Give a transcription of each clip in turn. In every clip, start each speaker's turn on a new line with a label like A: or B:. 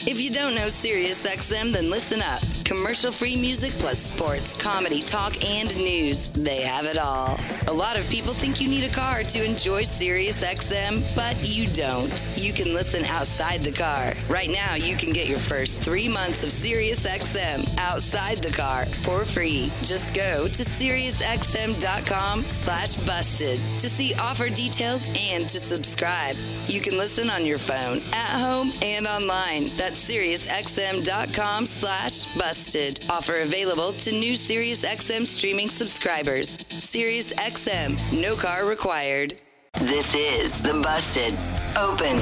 A: If you don't know SiriusXM, then listen up. Commercial-free music plus sports, comedy, talk, and news. They have it all. A lot of people think you need a car to enjoy SiriusXM, but you don't. You can listen outside the car. Right now, you can get your first 3 months of SiriusXM outside the car for free. Just go to SiriusXM.com/busted to see offer details and to subscribe. You can listen on your phone, at home, and online. That's SiriusXM.com/busted. Offer available to new SiriusXM streaming subscribers. SiriusXM, no car required. This is the Busted Open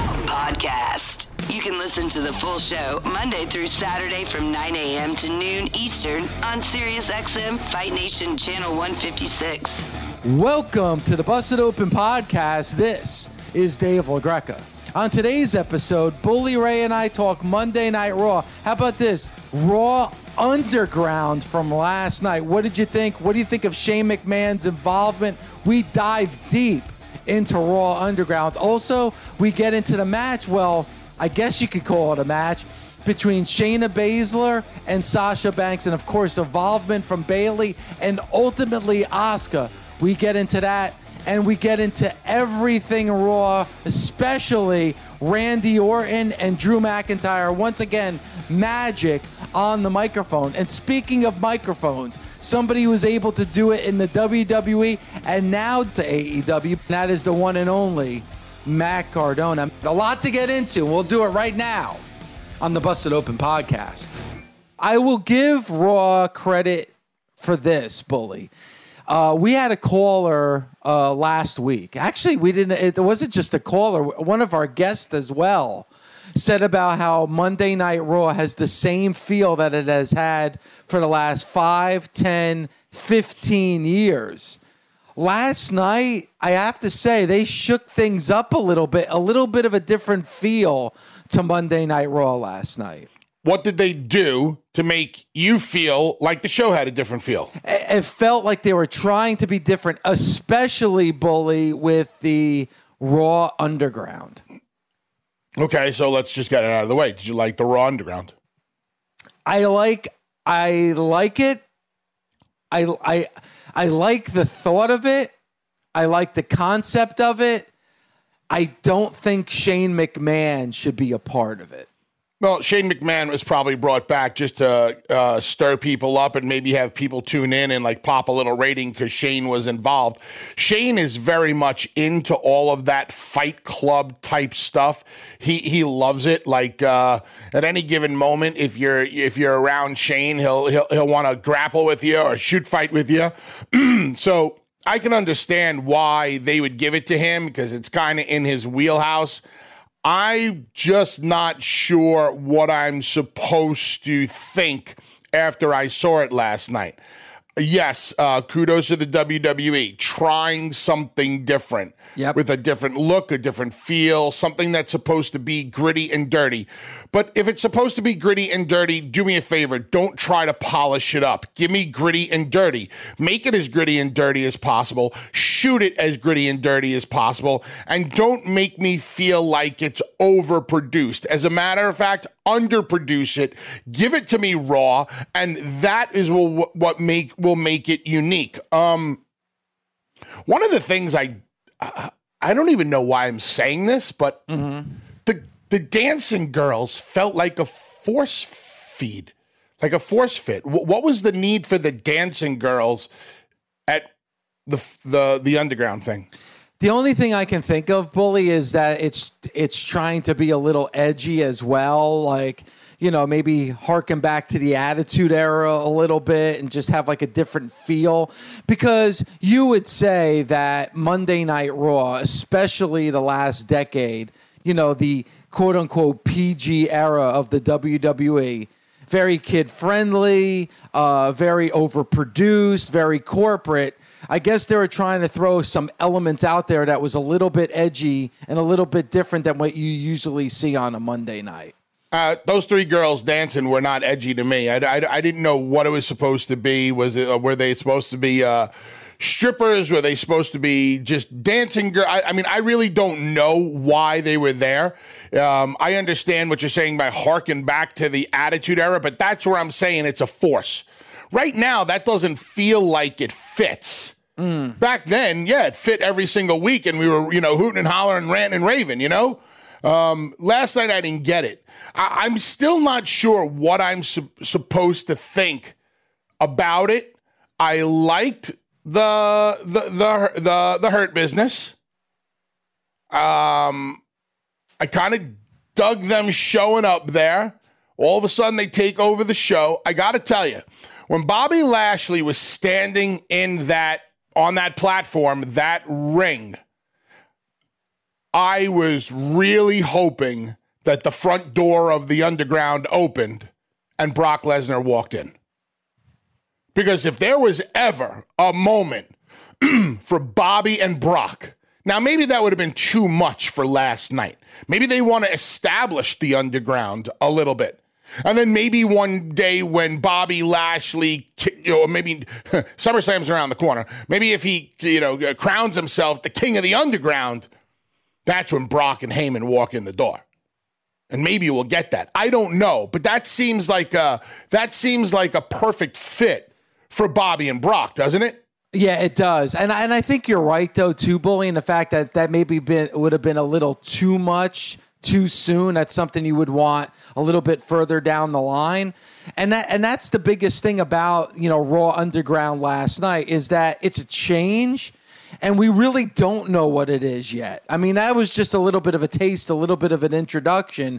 A: Podcast. You can listen to the full show Monday through Saturday from 9 a.m. to noon Eastern on SiriusXM Fight Nation Channel 156.
B: Welcome to the Busted Open Podcast. This is Dave LaGreca. On today's episode, Bully Ray and I talk Monday Night Raw. How about this? Raw Underground from last night. What did you think? What do you think of Shane McMahon's involvement? We dive deep into Raw Underground. Also, we get into the match. Well, I guess you could call it a match between Shayna Baszler and Sasha Banks, and of course, involvement from Bayley and ultimately Asuka. We get into that. And we get into everything Raw, especially Randy Orton and Drew McIntyre. Once again, magic on the microphone. And speaking of microphones, somebody who was able to do it in the WWE and now to AEW, that is the one and only Matt Cardona. A lot to get into. We'll do it right now on the Busted Open Podcast. I will give Raw credit for this, Bully. We had a caller last week. Actually, we didn't. It wasn't just a caller. One of our guests as well said about how Monday Night Raw has the same feel that it has had for the last 5, 10, 15 years. Last night, I have to say, they shook things up a little bit of a different feel to Monday Night Raw last night.
C: What did they do to make you feel like the show had a different feel?
B: It felt like they were trying to be different, especially, Bully, with the Raw Underground.
C: Okay, so let's just get it out of the way. Did you like the Raw Underground?
B: I like it. I like the thought of it. I like the concept of it. I don't think Shane McMahon should be a part of it.
C: Well, Shane McMahon was probably brought back just to stir people up and maybe have people tune in and like pop a little rating because Shane was involved. Shane is very much into all of that Fight Club type stuff. He loves it. Like at any given moment, if you're around Shane, he'll want to grapple with you or shoot fight with you. So I can understand why they would give it to him because it's kind of in his wheelhouse. I'm just not sure what I'm supposed to think after I saw it last night. Yes, kudos to the WWE, trying something different with a different look, a different feel, something that's supposed to be gritty and dirty. But if it's supposed to be gritty and dirty, do me a favor. Don't try to polish it up. Give me gritty and dirty. Make it as gritty and dirty as possible. Shoot it as gritty and dirty as possible. And don't make me feel like it's overproduced. As a matter of fact, underproduce it. Give it to me raw. And that is what will make it unique. One of the things I don't even know why I'm saying this, but the dancing girls felt like a force feed, like a force fit. What was the need for the dancing girls at the underground thing?
B: The only thing I can think of, Bully, is that it's trying to be a little edgy as well, like, you know, maybe harken back to the Attitude Era a little bit and just have like a different feel. Because you would say that Monday Night Raw, especially the last decade, you know, the quote-unquote PG era of the WWE, very kid-friendly, very overproduced, very corporate. I guess they were trying to throw some elements out there that was a little bit edgy and a little bit different than what you usually see on a Monday night.
C: Those three girls dancing were not edgy to me. I didn't know what it was supposed to be. Were they supposed to be strippers? Were they supposed to be just dancing girls? I mean, I really don't know why they were there. I understand what you're saying by harken back to the Attitude Era, but that's where I'm saying it's a force. Right now, that doesn't feel like it fits. Back then, yeah, it fit every single week, and we were, hooting and hollering, ranting and raving, Last night, I didn't get it. I'm still not sure what I'm supposed to think about it. I liked the Hurt Business. I kind of dug them showing up there. All of a sudden, they take over the show. I got to tell you, when Bobby Lashley was standing on that platform, that ring, I was really hoping that the front door of the Underground opened and Brock Lesnar walked in. Because if there was ever a moment for Bobby and Brock, now maybe that would have been too much for last night. Maybe they want to establish the Underground a little bit. And then maybe one day when Bobby Lashley, maybe SummerSlam's around the corner, maybe if he, crowns himself the king of the Underground, that's when Brock and Heyman walk in the door. And maybe we'll get that. I don't know, but that seems like a perfect fit for Bobby and Brock, doesn't it?
B: Yeah, it does. And I think you're right, though, too, Bully, in the fact that maybe would have been a little too much too soon. That's something you would want a little bit further down the line. And that's the biggest thing about, Raw Underground last night is that it's a change and we really don't know what it is yet. I mean, that was just a little bit of a taste, a little bit of an introduction.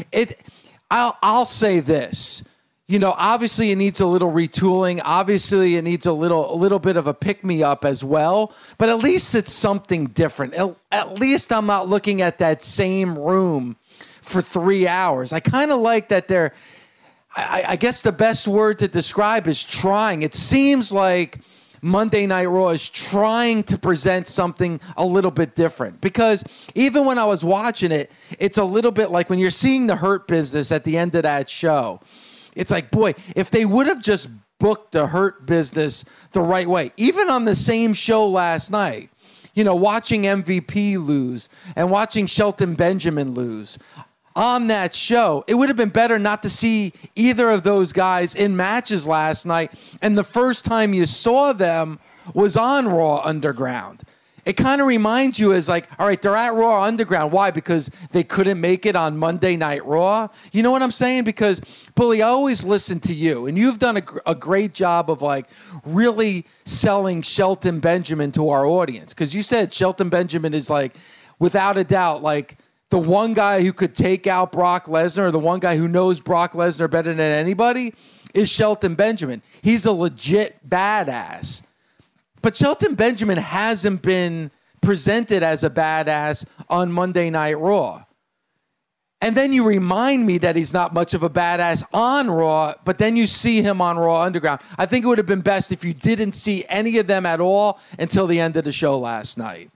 B: I'll say this. Obviously it needs a little retooling. Obviously it needs a little bit of a pick-me-up as well. But at least it's something different. At least I'm not looking at that same room for 3 hours. I kind of like that they're, I guess the best word to describe is trying. It seems like Monday Night Raw is trying to present something a little bit different. Because even when I was watching it, it's a little bit like when you're seeing the Hurt Business at the end of that show. It's like, boy, if they would have just booked the Hurt Business the right way, even on the same show last night, watching MVP lose and watching Shelton Benjamin lose on that show, it would have been better not to see either of those guys in matches last night. And the first time you saw them was on Raw Underground. It kind of reminds you as like, all right, they're at Raw Underground. Why? Because they couldn't make it on Monday Night Raw. You know what I'm saying? Because, Bully, I always listen to you, and you've done a great job of like really selling Shelton Benjamin to our audience. Because you said Shelton Benjamin is like, without a doubt, like the one guy who could take out Brock Lesnar, or the one guy who knows Brock Lesnar better than anybody is Shelton Benjamin. He's a legit badass. But Shelton Benjamin hasn't been presented as a badass on Monday Night Raw. And then you remind me that he's not much of a badass on Raw, but then you see him on Raw Underground. I think it would have been best if you didn't see any of them at all until the end of the show last night.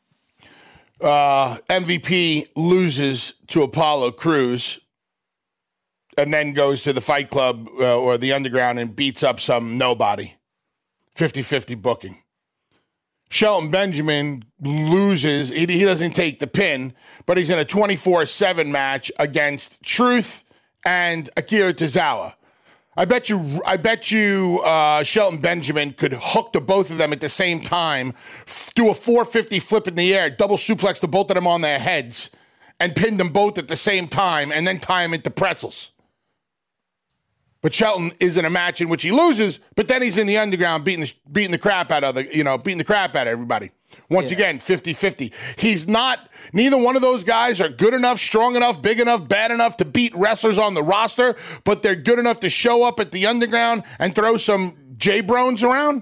C: MVP loses to Apollo Crews and then goes to the Fight Club or the Underground and beats up some nobody. 50-50 booking. Shelton Benjamin loses. He doesn't take the pin, but he's in a 24/7 match against Truth and Akira Tozawa. I bet you Shelton Benjamin could hook to both of them at the same time, do a 450 flip in the air, double suplex to both of them on their heads, and pin them both at the same time, and then tie them into pretzels. But Shelton is in a match in which he loses, but then he's in the Underground beating the crap out of everybody. Once again, 50-50. He's not, neither one of those guys are good enough, strong enough, big enough, bad enough to beat wrestlers on the roster, but they're good enough to show up at the Underground and throw some J-Brones around?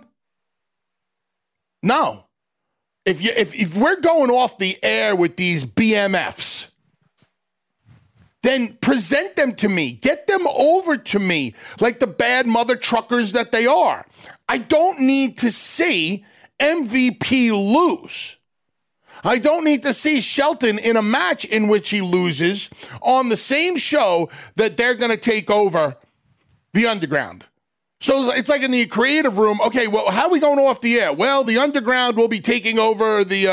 C: No. If we're going off the air with these BMFs, then present them to me. Get them over to me like the bad mother truckers that they are. I don't need to see MVP lose. I don't need to see Shelton in a match in which he loses on the same show that they're going to take over the Underground. So it's like in the creative room, okay, well, how are we going off the air? Well, the Underground will be taking over the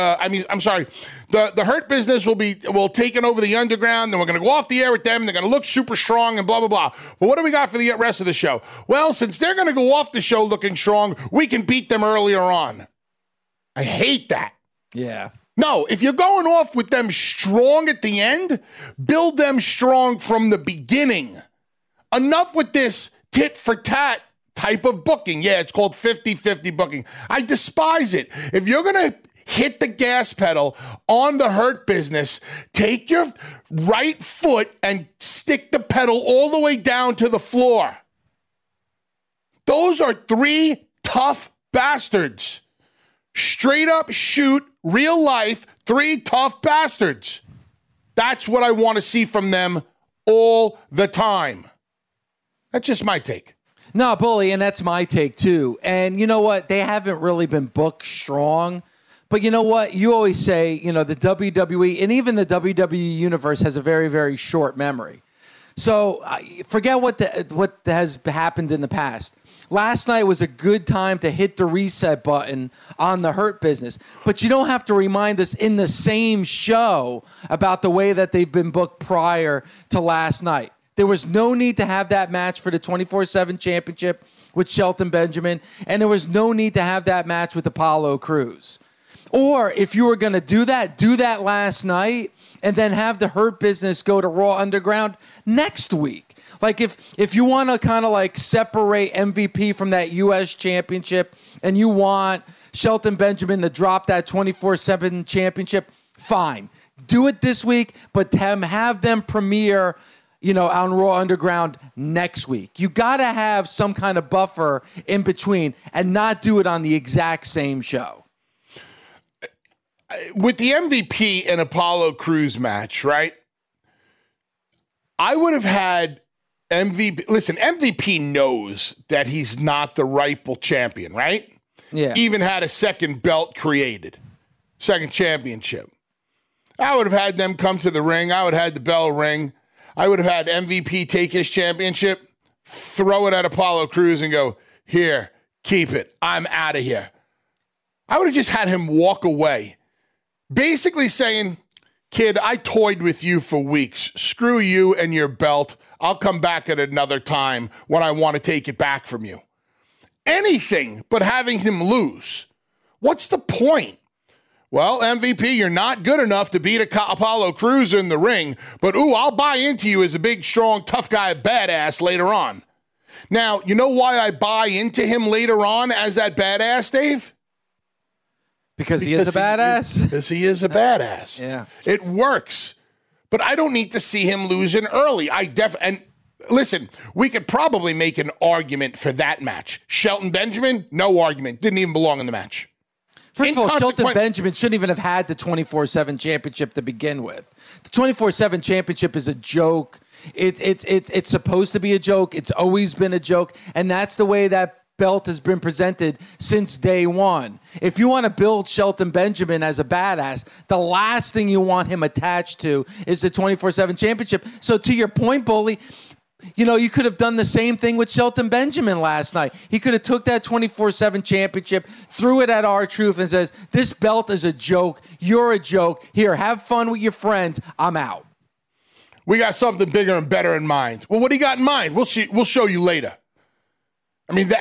C: Hurt Business will taking over the Underground, then we're going to go off the air with them, they're going to look super strong and blah, blah, blah. Well, what do we got for the rest of the show? Well, since they're going to go off the show looking strong, we can beat them earlier on. I hate that.
B: Yeah.
C: No, if you're going off with them strong at the end, build them strong from the beginning. Enough with this tit for tat type of booking. Yeah, it's called 50-50 booking. I despise it. If you're going to hit the gas pedal on the Hurt Business, take your right foot and stick the pedal all the way down to the floor. Those are 3 tough bastards. Straight up shoot, real life, 3 tough bastards. That's what I want to see from them all the time. That's just my take.
B: No, Bully, and that's my take too. And you know what? They haven't really been booked strong. But you know what? You always say, the WWE and even the WWE universe has a very, very short memory. So forget what has happened in the past. Last night was a good time to hit the reset button on the Hurt Business. But you don't have to remind us in the same show about the way that they've been booked prior to last night. There was no need to have that match for the 24/7 championship with Shelton Benjamin, and there was no need to have that match with Apollo Crews. Or if you were going to do that last night, and then have the Hurt Business go to Raw Underground next week. Like if you want to kind of like separate MVP from that U.S. championship, and you want Shelton Benjamin to drop that 24/7 championship, fine. Do it this week, but have them premiere on Raw Underground next week. You got to have some kind of buffer in between and not do it on the exact same show.
C: With the MVP and Apollo Crews match, right? I would have had MVP. Listen, MVP knows that he's not the rightful champion, right?
B: Yeah.
C: Even had a second belt created, second championship. I would have had them come to the ring. I would have had the bell ring. I would have had MVP take his championship, throw it at Apollo Crews and go, here, keep it. I'm out of here. I would have just had him walk away. Basically saying, kid, I toyed with you for weeks. Screw you and your belt. I'll come back at another time when I want to take it back from you. Anything but having him lose. What's the point? Well, MVP, you're not good enough to beat Apollo Crews in the ring, but I'll buy into you as a big, strong, tough guy badass later on. Now, you know why I buy into him later on as that badass, Dave?
B: Because he is a badass?
C: Because he is a badass.
B: Yeah.
C: It works. But I don't need to see him losing early. And listen, we could probably make an argument for that match. Shelton Benjamin, no argument. Didn't even belong in the match.
B: First of all, Shelton Benjamin shouldn't even have had the 24/7 championship to begin with. The 24/7 championship is a joke. It's supposed to be a joke. It's always been a joke. And that's the way that belt has been presented since day one. If you want to build Shelton Benjamin as a badass, the last thing you want him attached to is the 24/7 championship. So to your point, Bully, you could have done the same thing with Shelton Benjamin last night. He could have took that 24/7 championship, threw it at R-Truth and says, this belt is a joke. You're a joke. Here, have fun with your friends. I'm out.
C: We got something bigger and better in mind. Well, what do you got in mind? We'll see. We'll show you later. I mean,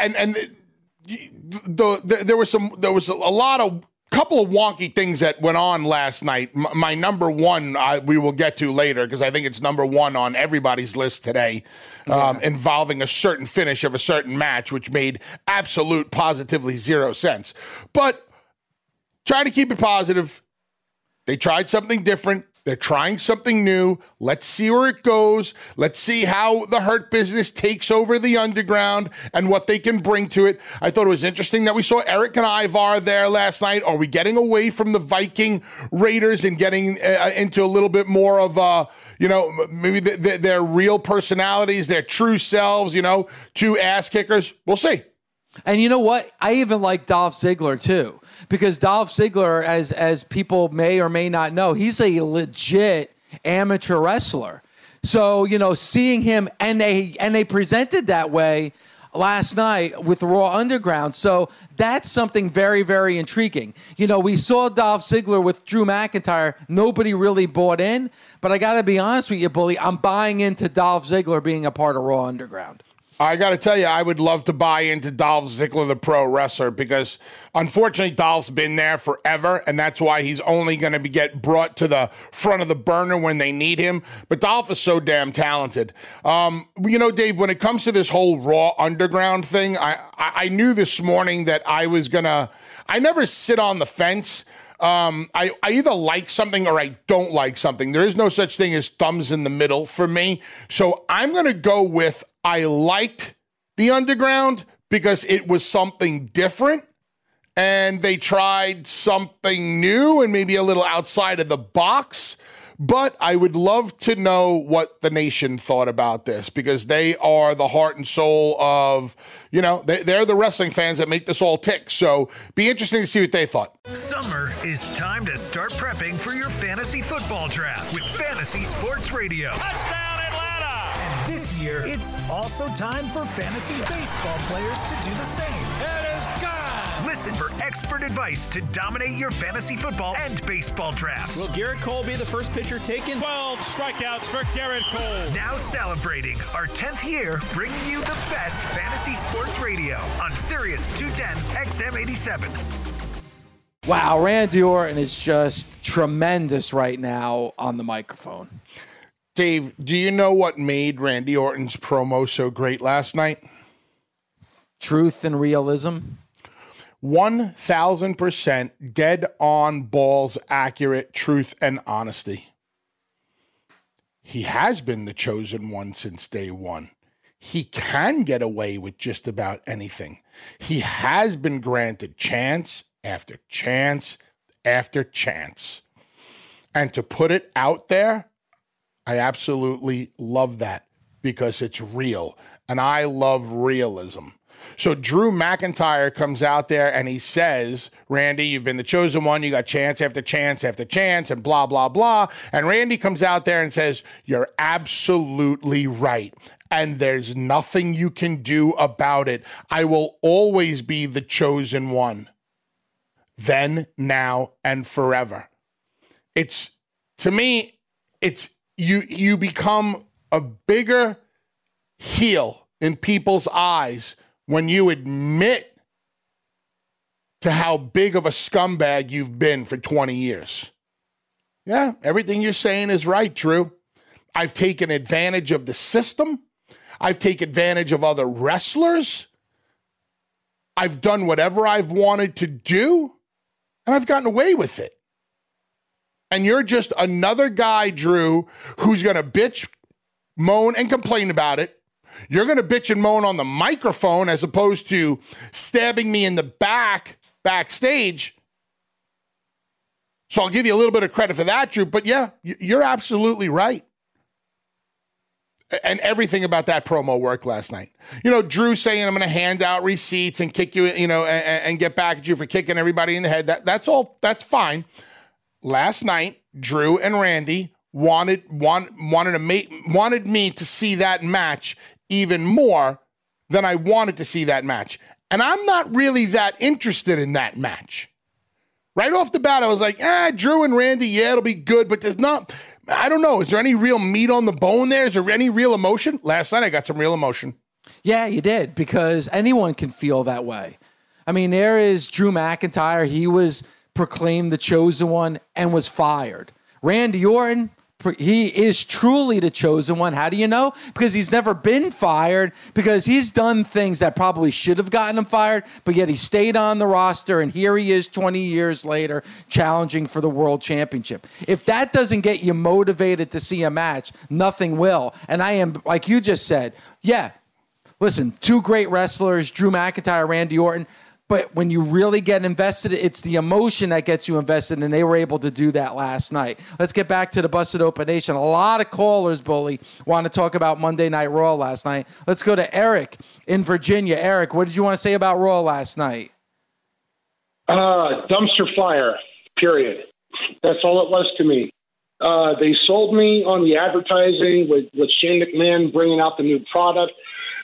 C: there was a couple of wonky things that went on last night. My number one, we will get to later because I think it's number one on everybody's list today, involving a certain finish of a certain match, which made positively zero sense. But trying to keep it positive, they tried something different. They're trying something new. Let's see where it goes. Let's see how the Hurt Business takes over the Underground and what they can bring to it. I thought it was interesting that we saw Eric and Ivar there last night. Are we getting away from the Viking Raiders and getting into a little bit more of, maybe their real personalities, their true selves, two ass kickers? We'll see.
B: And you know what? I even like Dolph Ziggler, too. Because Dolph Ziggler, as people may or may not know, he's a legit amateur wrestler. So, seeing him, and they presented that way last night with Raw Underground. So that's something very, very intriguing. You know, we saw Dolph Ziggler with Drew McIntyre. Nobody really bought in. But I got to be honest with you, Bully, I'm buying into Dolph Ziggler being a part of Raw Underground.
C: I got to tell you, I would love to buy into Dolph Ziggler, the pro wrestler, because unfortunately Dolph's been there forever, and that's why he's only going to get brought to the front of the burner when they need him. But Dolph is so damn talented. You know, Dave, when it comes to this whole Raw Underground thing, I knew this morning that I was going to – I never sit on the fence. I either like something or I don't like something. There is no such thing as thumbs in the middle for me. So I'm going to go with I liked the Underground because it was something different and they tried something new and maybe a little outside of the box. But I would love to know what the nation thought about this because they are the heart and soul of, you know, they're the wrestling fans that make this all tick. So be interesting to see what they thought.
D: Summer is time to start prepping for your fantasy football draft with Fantasy Sports Radio.
E: Touchdown, Atlanta!
D: And this year, it's also time for fantasy baseball players to do the same.
E: It is gone!
D: Listen for expert advice to dominate your fantasy football and baseball drafts.
F: Will Garrett Cole be the first pitcher taken?
E: 12 strikeouts for Garrett Cole.
D: Now celebrating our 10th year, bringing you the best fantasy sports radio on Sirius 210 XM 87.
B: Wow, Randy Orton is just tremendous right now on the microphone.
C: Dave, do you know what made Randy Orton's promo so great last night?
B: Truth and realism.
C: 1,000% dead on balls, accurate truth and honesty. He has been the chosen one since day one. He can get away with just about anything. He has been granted chance after chance after chance. And to put it out there, I absolutely love that because it's real. And I love realism. So Drew McIntyre comes out there and he says, Randy, you've been the chosen one. You got chance after chance after chance and blah, blah, blah. And Randy comes out there and says, you're absolutely right. And there's nothing you can do about it. I will always be the chosen one. Then, now, and forever. It's, to me, it's you become a bigger heel in people's eyes when you admit to how big of a scumbag you've been for 20 years. Yeah, everything you're saying is right, Drew. I've taken advantage of the system. I've taken advantage of other wrestlers. I've done whatever I've wanted to do, and I've gotten away with it. And you're just another guy, Drew, who's going to bitch, moan, and complain about it. You're going to bitch and moan on the microphone as opposed to stabbing me in the backstage. So I'll give you a little bit of credit for that, Drew. But yeah, you're absolutely right. And everything about that promo worked last night. You know, Drew saying I'm going to hand out receipts and kick you, you know, and get back at you for kicking everybody in the head. That's all. That's fine. Last night, Drew and Randy wanted me to see that match even more than I wanted to see that match. And I'm not really that interested in that match. Right off the bat, I was like, Drew and Randy, yeah, it'll be good, but there's not, I don't know, is there any real meat on the bone there? Is there any real emotion? Last night, I got some real emotion.
B: Yeah, you did, because anyone can feel that way. I mean, there is Drew McIntyre. He was proclaimed the chosen one and was fired. Randy Orton, he is truly the chosen one. How do you know? Because he's never been fired, because he's done things that probably should have gotten him fired, but yet he stayed on the roster, and here he is 20 years later challenging for the world championship. If that doesn't get you motivated to see a match, nothing will. And I am, like you just said, yeah, listen, two great wrestlers, Drew McIntyre, Randy Orton. But when you really get invested, it's the emotion that gets you invested, and they were able to do that last night. Let's get back to the Busted Open Nation. A lot of callers, Bully, want to talk about Monday Night Raw last night. Let's go to Eric in Virginia. Eric, what did you want to say about Raw last night?
G: Dumpster fire, period. That's all it was to me. They sold me on the advertising with Shane McMahon bringing out the new product.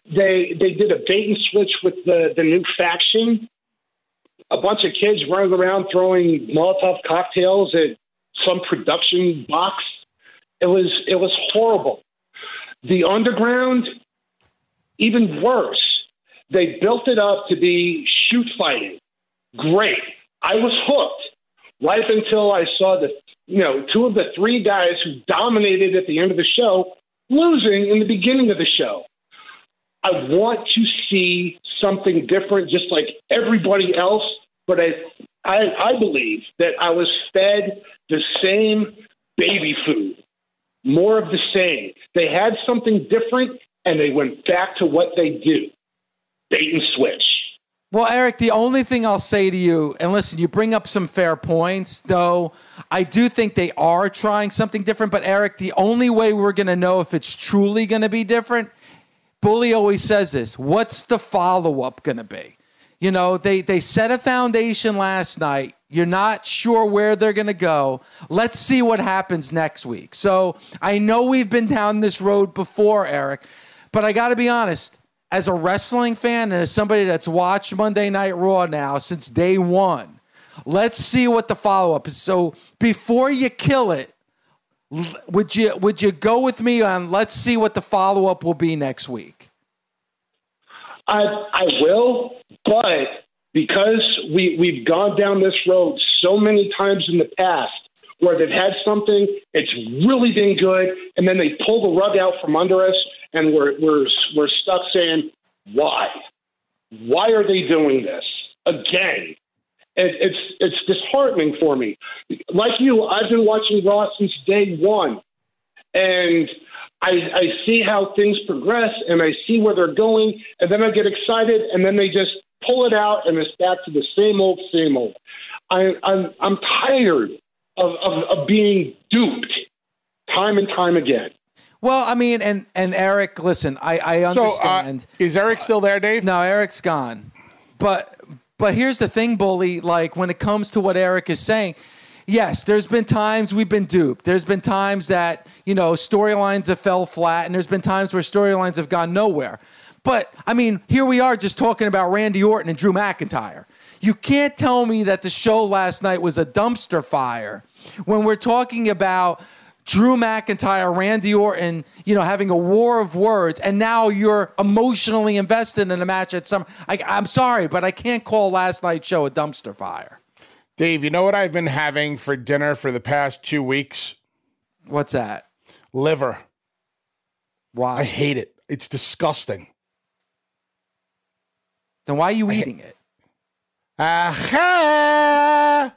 G: They did a bait and switch with the new faction. A bunch of kids running around throwing Molotov cocktails at some production box. It was horrible. The Underground, even worse. They built it up to be shoot fighting. Great. I was hooked right up until I saw two of the three guys who dominated at the end of the show losing in the beginning of the show. I want to see something different, just like everybody else. But I believe that I was fed the same baby food, more of the same. They had something different, and they went back to what they do, bait and switch.
B: Well, Eric, the only thing I'll say to you, and listen, you bring up some fair points, though I do think they are trying something different. But, Eric, the only way we're going to know if it's truly going to be different, Bully always says this, what's the follow-up going to be? You know, they set a foundation last night. You're not sure where they're going to go. Let's see what happens next week. So I know we've been down this road before, Eric, but I got to be honest. As a wrestling fan and as somebody that's watched Monday Night Raw now since day one, let's see what the follow-up is. So before you kill it, would you go with me on let's see what the follow-up will be next week?
G: I will, but because we've gone down this road so many times in the past where they've had something, it's really been good, and then they pull the rug out from under us, and we're stuck saying, why? Why are they doing this again? It's disheartening for me. Like you, I've been watching Raw since day one, and I see how things progress, and I see where they're going, and then I get excited, and then they just pull it out, and it's back to the same old, same old. I'm tired of being duped time and time again.
B: Well, I mean, and Eric, listen, I understand.
C: So, is Eric still there, Dave?
B: No, Eric's gone. But here's the thing, Bully, like when it comes to what Eric is saying, yes, there's been times we've been duped. There's been times that, storylines have fell flat, and there's been times where storylines have gone nowhere. But, I mean, here we are just talking about Randy Orton and Drew McIntyre. You can't tell me that the show last night was a dumpster fire when we're talking about Drew McIntyre, Randy Orton, having a war of words, and now you're emotionally invested in a match at some. I'm sorry, but I can't call last night's show a dumpster fire.
C: Dave, you know what I've been having for dinner for the past 2 weeks?
B: What's that?
C: Liver.
B: Why?
C: I hate it. It's disgusting.
B: Then why are you eating it?
C: Aha!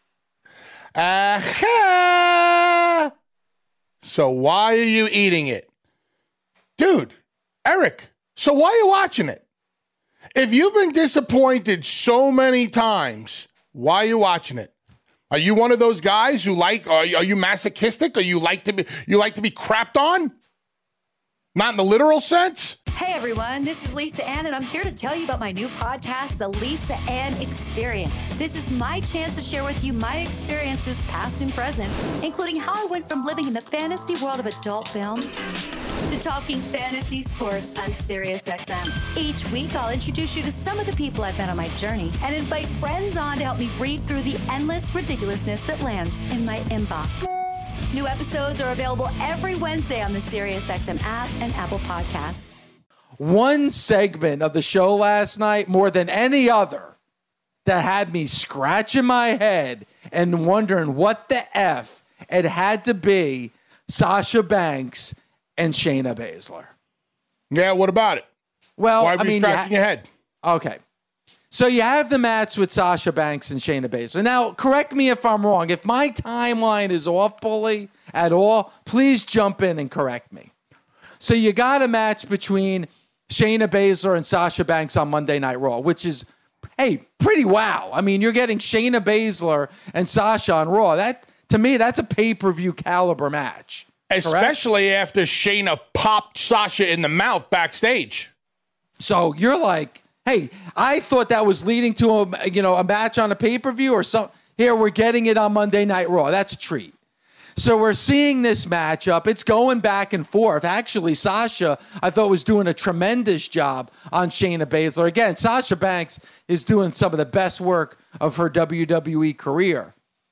C: Aha! So why are you eating it? Dude, Eric, so why are you watching it? If you've been disappointed so many times, why are you watching it? Are you one of those guys who are you masochistic, or you like to be crapped on? Not in the literal sense?
H: Hey everyone, this is Lisa Ann, and I'm here to tell you about my new podcast, The Lisa Ann Experience. This is my chance to share with you my experiences, past and present, including how I went from living in the fantasy world of adult films to talking fantasy sports on SiriusXM. Each week, I'll introduce you to some of the people I've met on my journey and invite friends on to help me read through the endless ridiculousness that lands in my inbox. New episodes are available every Wednesday on the SiriusXM app and Apple Podcasts.
B: One segment of the show last night, more than any other, that had me scratching my head and wondering what the F it had to be Sasha Banks and Shayna Baszler.
C: Yeah, what about it?
B: Well,
C: why are you scratching your head?
B: Okay. So you have the match with Sasha Banks and Shayna Baszler. Now, correct me if I'm wrong. If my timeline is off, Bully, at all, please jump in and correct me. So you got a match between Shayna Baszler and Sasha Banks on Monday Night Raw, which is, hey, pretty wow. I mean, you're getting Shayna Baszler and Sasha on Raw. That, to me, that's a pay-per-view caliber match.
C: Especially after Shayna popped Sasha in the mouth backstage.
B: So you're like, hey, I thought that was leading to a match on a pay-per-view or something. Here, we're getting it on Monday Night Raw. That's a treat. So we're seeing this matchup. It's going back and forth. Actually, Sasha, I thought, was doing a tremendous job on Shayna Baszler. Again, Sasha Banks is doing some of the best work of her WWE career.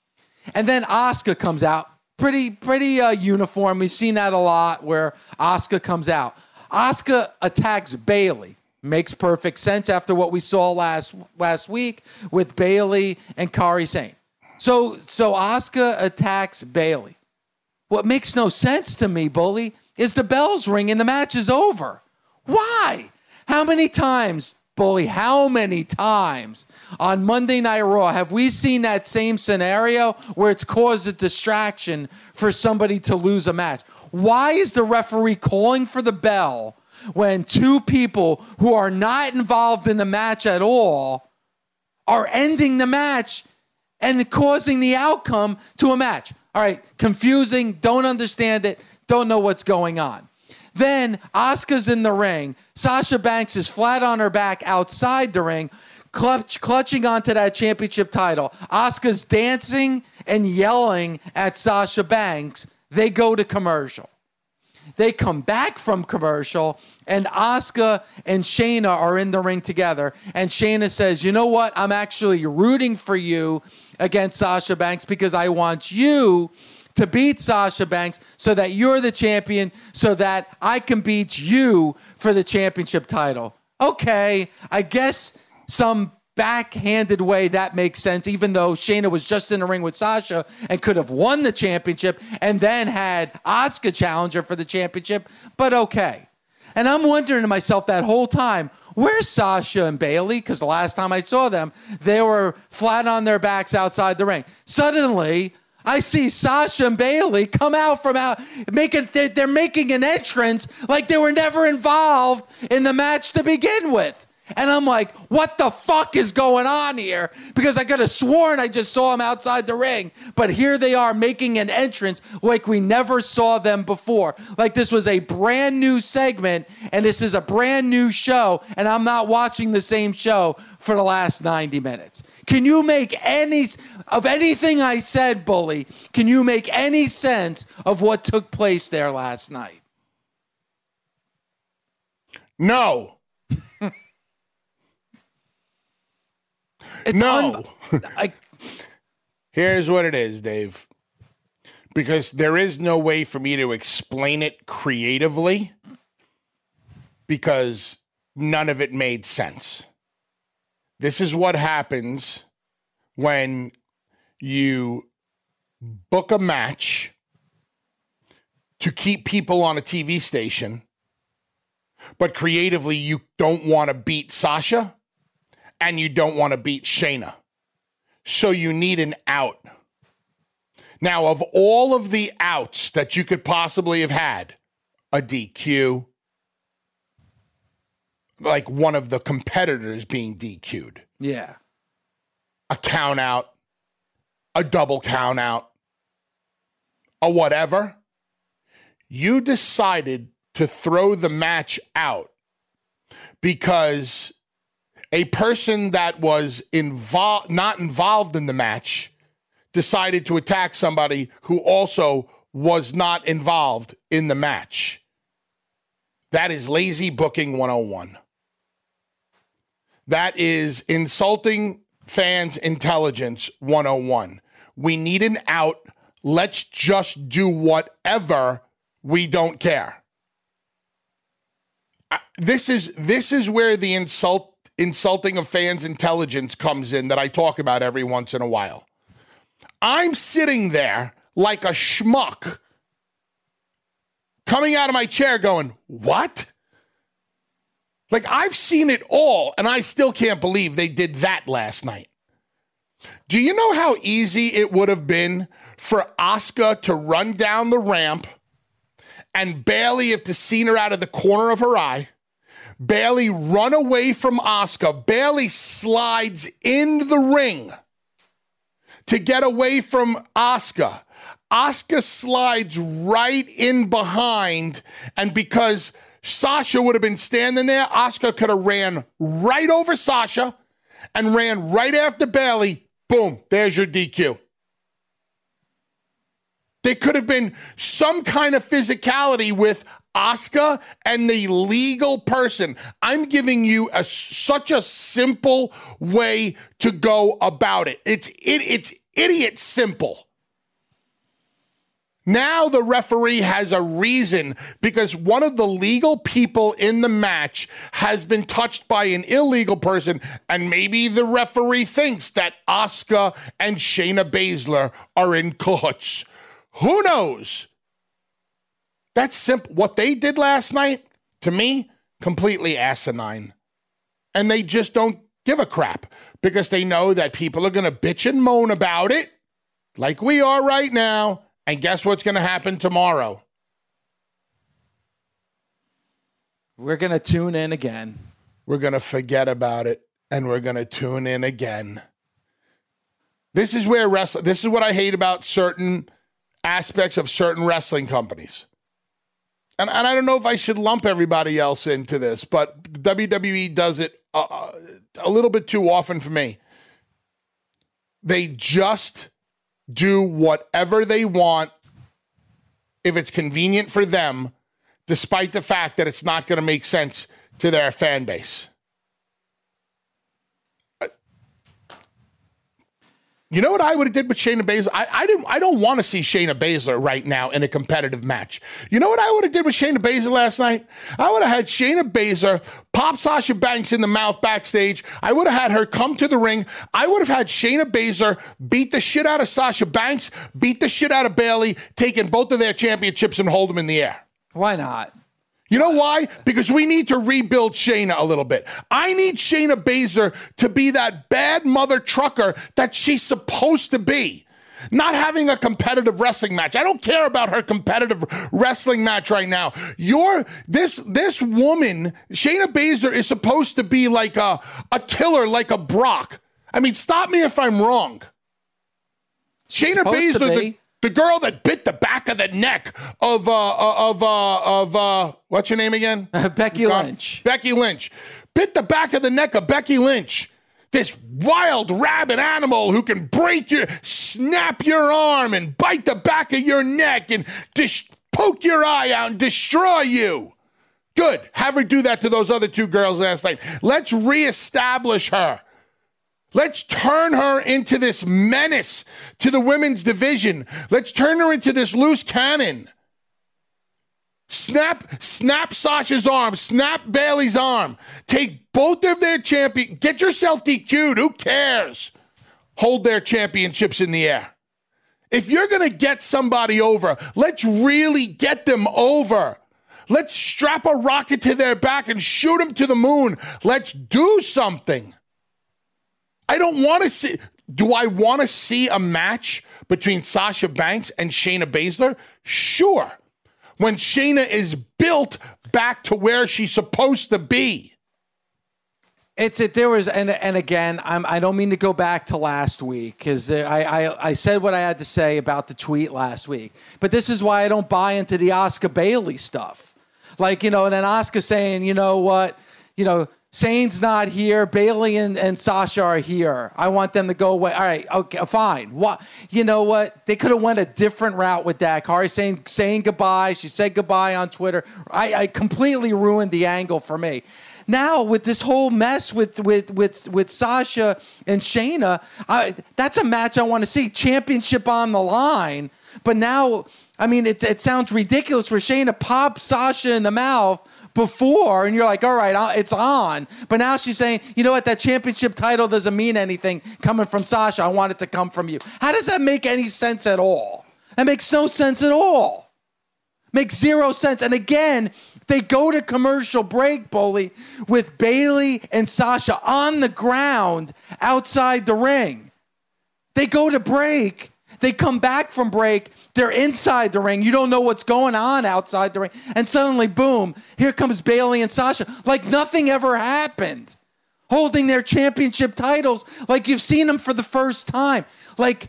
B: And then Asuka comes out. Pretty uniform. We've seen that a lot where Asuka comes out. Asuka attacks Bayley. Makes perfect sense after what we saw last week with Bayley and Kairi Sane. So Asuka attacks Bayley. What makes no sense to me, Bully, is the bell's ringing. The match is over. Why? How many times, Bully, how many times on Monday Night Raw have we seen that same scenario where it's caused a distraction for somebody to lose a match? Why is the referee calling for the bell when two people who are not involved in the match at all are ending the match and causing the outcome to a match? All right, confusing, don't understand it, don't know what's going on. Then Asuka's in the ring. Sasha Banks is flat on her back outside the ring, clutching onto that championship title. Asuka's dancing and yelling at Sasha Banks. They go to commercial. They come back from commercial, and Asuka and Shayna are in the ring together. And Shayna says, you know what? I'm actually rooting for you against Sasha Banks because I want you to beat Sasha Banks so that you're the champion, so that I can beat you for the championship title. Okay, I guess some backhanded way that makes sense, even though Shayna was just in the ring with Sasha and could have won the championship and then had Asuka challenge her for the championship, but okay. And I'm wondering to myself that whole time, where's Sasha and Bayley? Because the last time I saw them, they were flat on their backs outside the ring. Suddenly, I see Sasha and Bayley come out from out, they're making an entrance like they were never involved in the match to begin with. And I'm like, what the fuck is going on here? Because I could have sworn I just saw them outside the ring. But here they are making an entrance like we never saw them before. Like this was a brand new segment and this is a brand new show and I'm not watching the same show for the last 90 minutes. Can you make any of anything I said, Bully? Can you make any sense of what took place there last night?
C: No. No. Here's what it is, Dave. Because there is no way for me to explain it creatively because none of it made sense. This is what happens when you book a match to keep people on a TV station, but creatively you don't want to beat Sasha and you don't want to beat Shayna. So you need an out. Now, of all of the outs that you could possibly have had, a DQ, like one of the competitors being DQ'd.
B: Yeah.
C: A count out, a double count out, a whatever. You decided to throw the match out because a person that was not involved in the match decided to attack somebody who also was not involved in the match. That is lazy booking 101. That is insulting fans' intelligence 101. We need an out. Let's just do whatever. We don't care. This is where the insulting of fans' intelligence comes in that I talk about every once in a while. I'm sitting there like a schmuck coming out of my chair going, what? Like, I've seen it all, and I still can't believe they did that last night. Do you know how easy it would have been for Asuka to run down the ramp and Bayley, if to seen her out of the corner of her eye, Bayley run away from Asuka. Bayley slides in the ring to get away from Asuka. Asuka slides right in behind, and because Sasha would have been standing there, Asuka could have ran right over Sasha and ran right after Bayley. Boom, there's your DQ. There could have been some kind of physicality with Asuka and the legal person. I'm giving you such a simple way to go about it. It's idiot simple. Now the referee has a reason because one of the legal people in the match has been touched by an illegal person, and maybe the referee thinks that Asuka and Shayna Baszler are in cahoots. Who knows? That's simple. What they did last night, to me, completely asinine. And they just don't give a crap because they know that people are going to bitch and moan about it like we are right now. And guess what's going to happen tomorrow?
B: We're going to tune in again.
C: We're going to forget about it, and we're going to tune in again. This is where this is what I hate about certain aspects of certain wrestling companies. And I don't know if I should lump everybody else into this, but WWE does it a little bit too often for me. They just do whatever they want if it's convenient for them, despite the fact that it's not going to make sense to their fan base. You know what I would have did with Shayna Baszler? I don't want to see Shayna Baszler right now in a competitive match. You know what I would have did with Shayna Baszler last night? I would have had Shayna Baszler pop Sasha Banks in the mouth backstage. I would have had her come to the ring. I would have had Shayna Baszler beat the shit out of Sasha Banks, beat the shit out of Bayley, taking both of their championships and hold them in the air.
B: Why not?
C: You know why? Because we need to rebuild Shayna a little bit. I need Shayna Baszler to be that bad mother trucker that she's supposed to be. Not having a competitive wrestling match. I don't care about her competitive wrestling match right now. This woman, Shayna Baszler, is supposed to be like a killer, like a Brock. I mean, stop me if I'm wrong. Shayna Baszler, the girl that bit the back of the neck of what's her name again?
B: Becky Lynch.
C: Becky Lynch. Bit the back of the neck of Becky Lynch. This wild rabid animal who can snap your arm and bite the back of your neck and poke your eye out and destroy you. Good. Have her do that to those other two girls last night. Let's reestablish her. Let's turn her into this menace to the women's division. Let's turn her into this loose cannon. Snap Sasha's arm. Snap Bayley's arm. Take both of their champions. Get yourself DQ'd. Who cares? Hold their championships in the air. If you're going to get somebody over, let's really get them over. Let's strap a rocket to their back and shoot them to the moon. Let's do something. I don't want to see. Do I want to see a match between Sasha Banks and Shayna Baszler? Sure. When Shayna is built back to where she's supposed to be.
B: And again, I don't mean to go back to last week because I said what I had to say about the tweet last week. But this is why I don't buy into the Asuka Bayley stuff. Like, and then Asuka saying, you know what, Zayn's not here. Bayley and Sasha are here. I want them to go away. All right, okay, fine. What? You know what? They could have went a different route with that. Kari saying goodbye. She said goodbye on Twitter. I completely ruined the angle for me. Now with this whole mess with Sasha and Shayna, that's a match I want to see. Championship on the line. But now, I mean, it sounds ridiculous for Shayna to pop Sasha in the mouth before, and you're like, all right, it's on. But now she's saying, you know what, that championship title doesn't mean anything coming from Sasha. I want it to come from you. How does that make any sense at all? That makes no sense at all. Makes zero sense. And again, they go to commercial break, Bully, with Bayley and Sasha on the ground outside the ring. They go to break. They come back from break. They're inside the ring. You don't know what's going on outside the ring. And suddenly, boom, here comes Bayley and Sasha. Like nothing ever happened. Holding their championship titles like you've seen them for the first time. Like,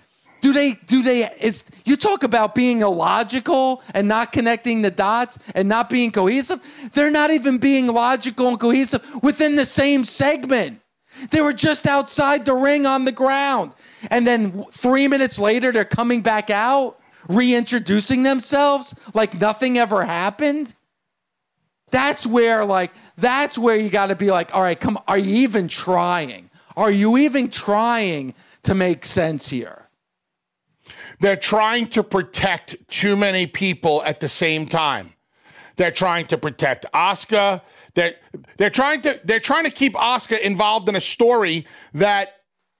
B: you talk about being illogical and not connecting the dots and not being cohesive. They're not even being logical and cohesive within the same segment. They were just outside the ring on the ground. And then 3 minutes later, they're coming back out reintroducing themselves like nothing ever happened. That's where you got to be like, all right, come, are you even trying? Are you even trying to make sense here?
C: They're trying to protect too many people at the same time. They're trying to protect Asuka. They're trying to keep Asuka involved in a story that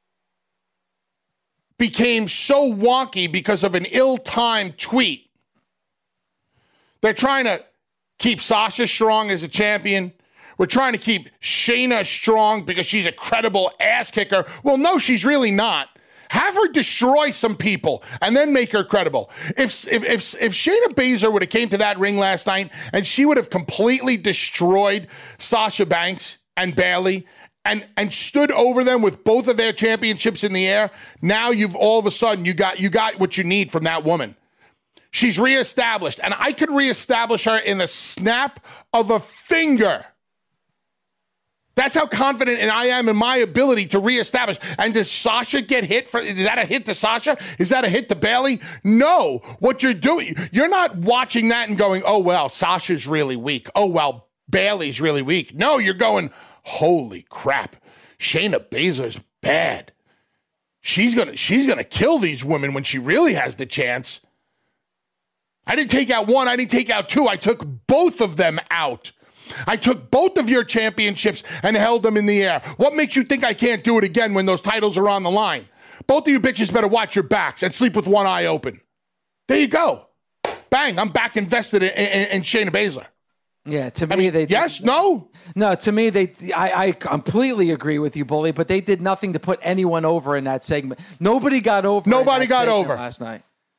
C: became so wonky because of an ill-timed tweet. They're trying to keep Sasha strong as a champion. We're trying to keep Shayna strong because she's a credible ass kicker. Well, no, she's really not. Have her destroy some people and then make her credible. If Shayna Baszler would have came to that ring last night and she would have completely destroyed Sasha Banks and Bayley and stood over them with both of their championships in the air, now you've all of a sudden you got what you need from that woman. She's reestablished, and I could reestablish her in the snap of a finger. That's how confident I am in my ability to reestablish. And does Sasha get hit? Is that a hit to Sasha? Is that a hit to Bayley? No. What you're doing, you're not watching that and going, oh, well, Sasha's really weak. Oh, well, Bayley's really weak. No, you're going, holy crap. Shayna Baszler's bad. She's gonna kill these women when she really has the chance. I didn't take out one. I didn't take out two. I took both of them out. I took both of your championships and held them in the air. What makes you think I can't do it again when those titles are on the line? Both of you bitches better watch your backs and sleep with one eye open. There you go. Bang, I'm back invested in Shayna Baszler.
B: Yeah, to me,
C: yes, no?
B: No, to me, I completely agree with you, Bully, but they did nothing to put anyone over in that segment. Nobody got over.
C: Nobody got over
B: last night.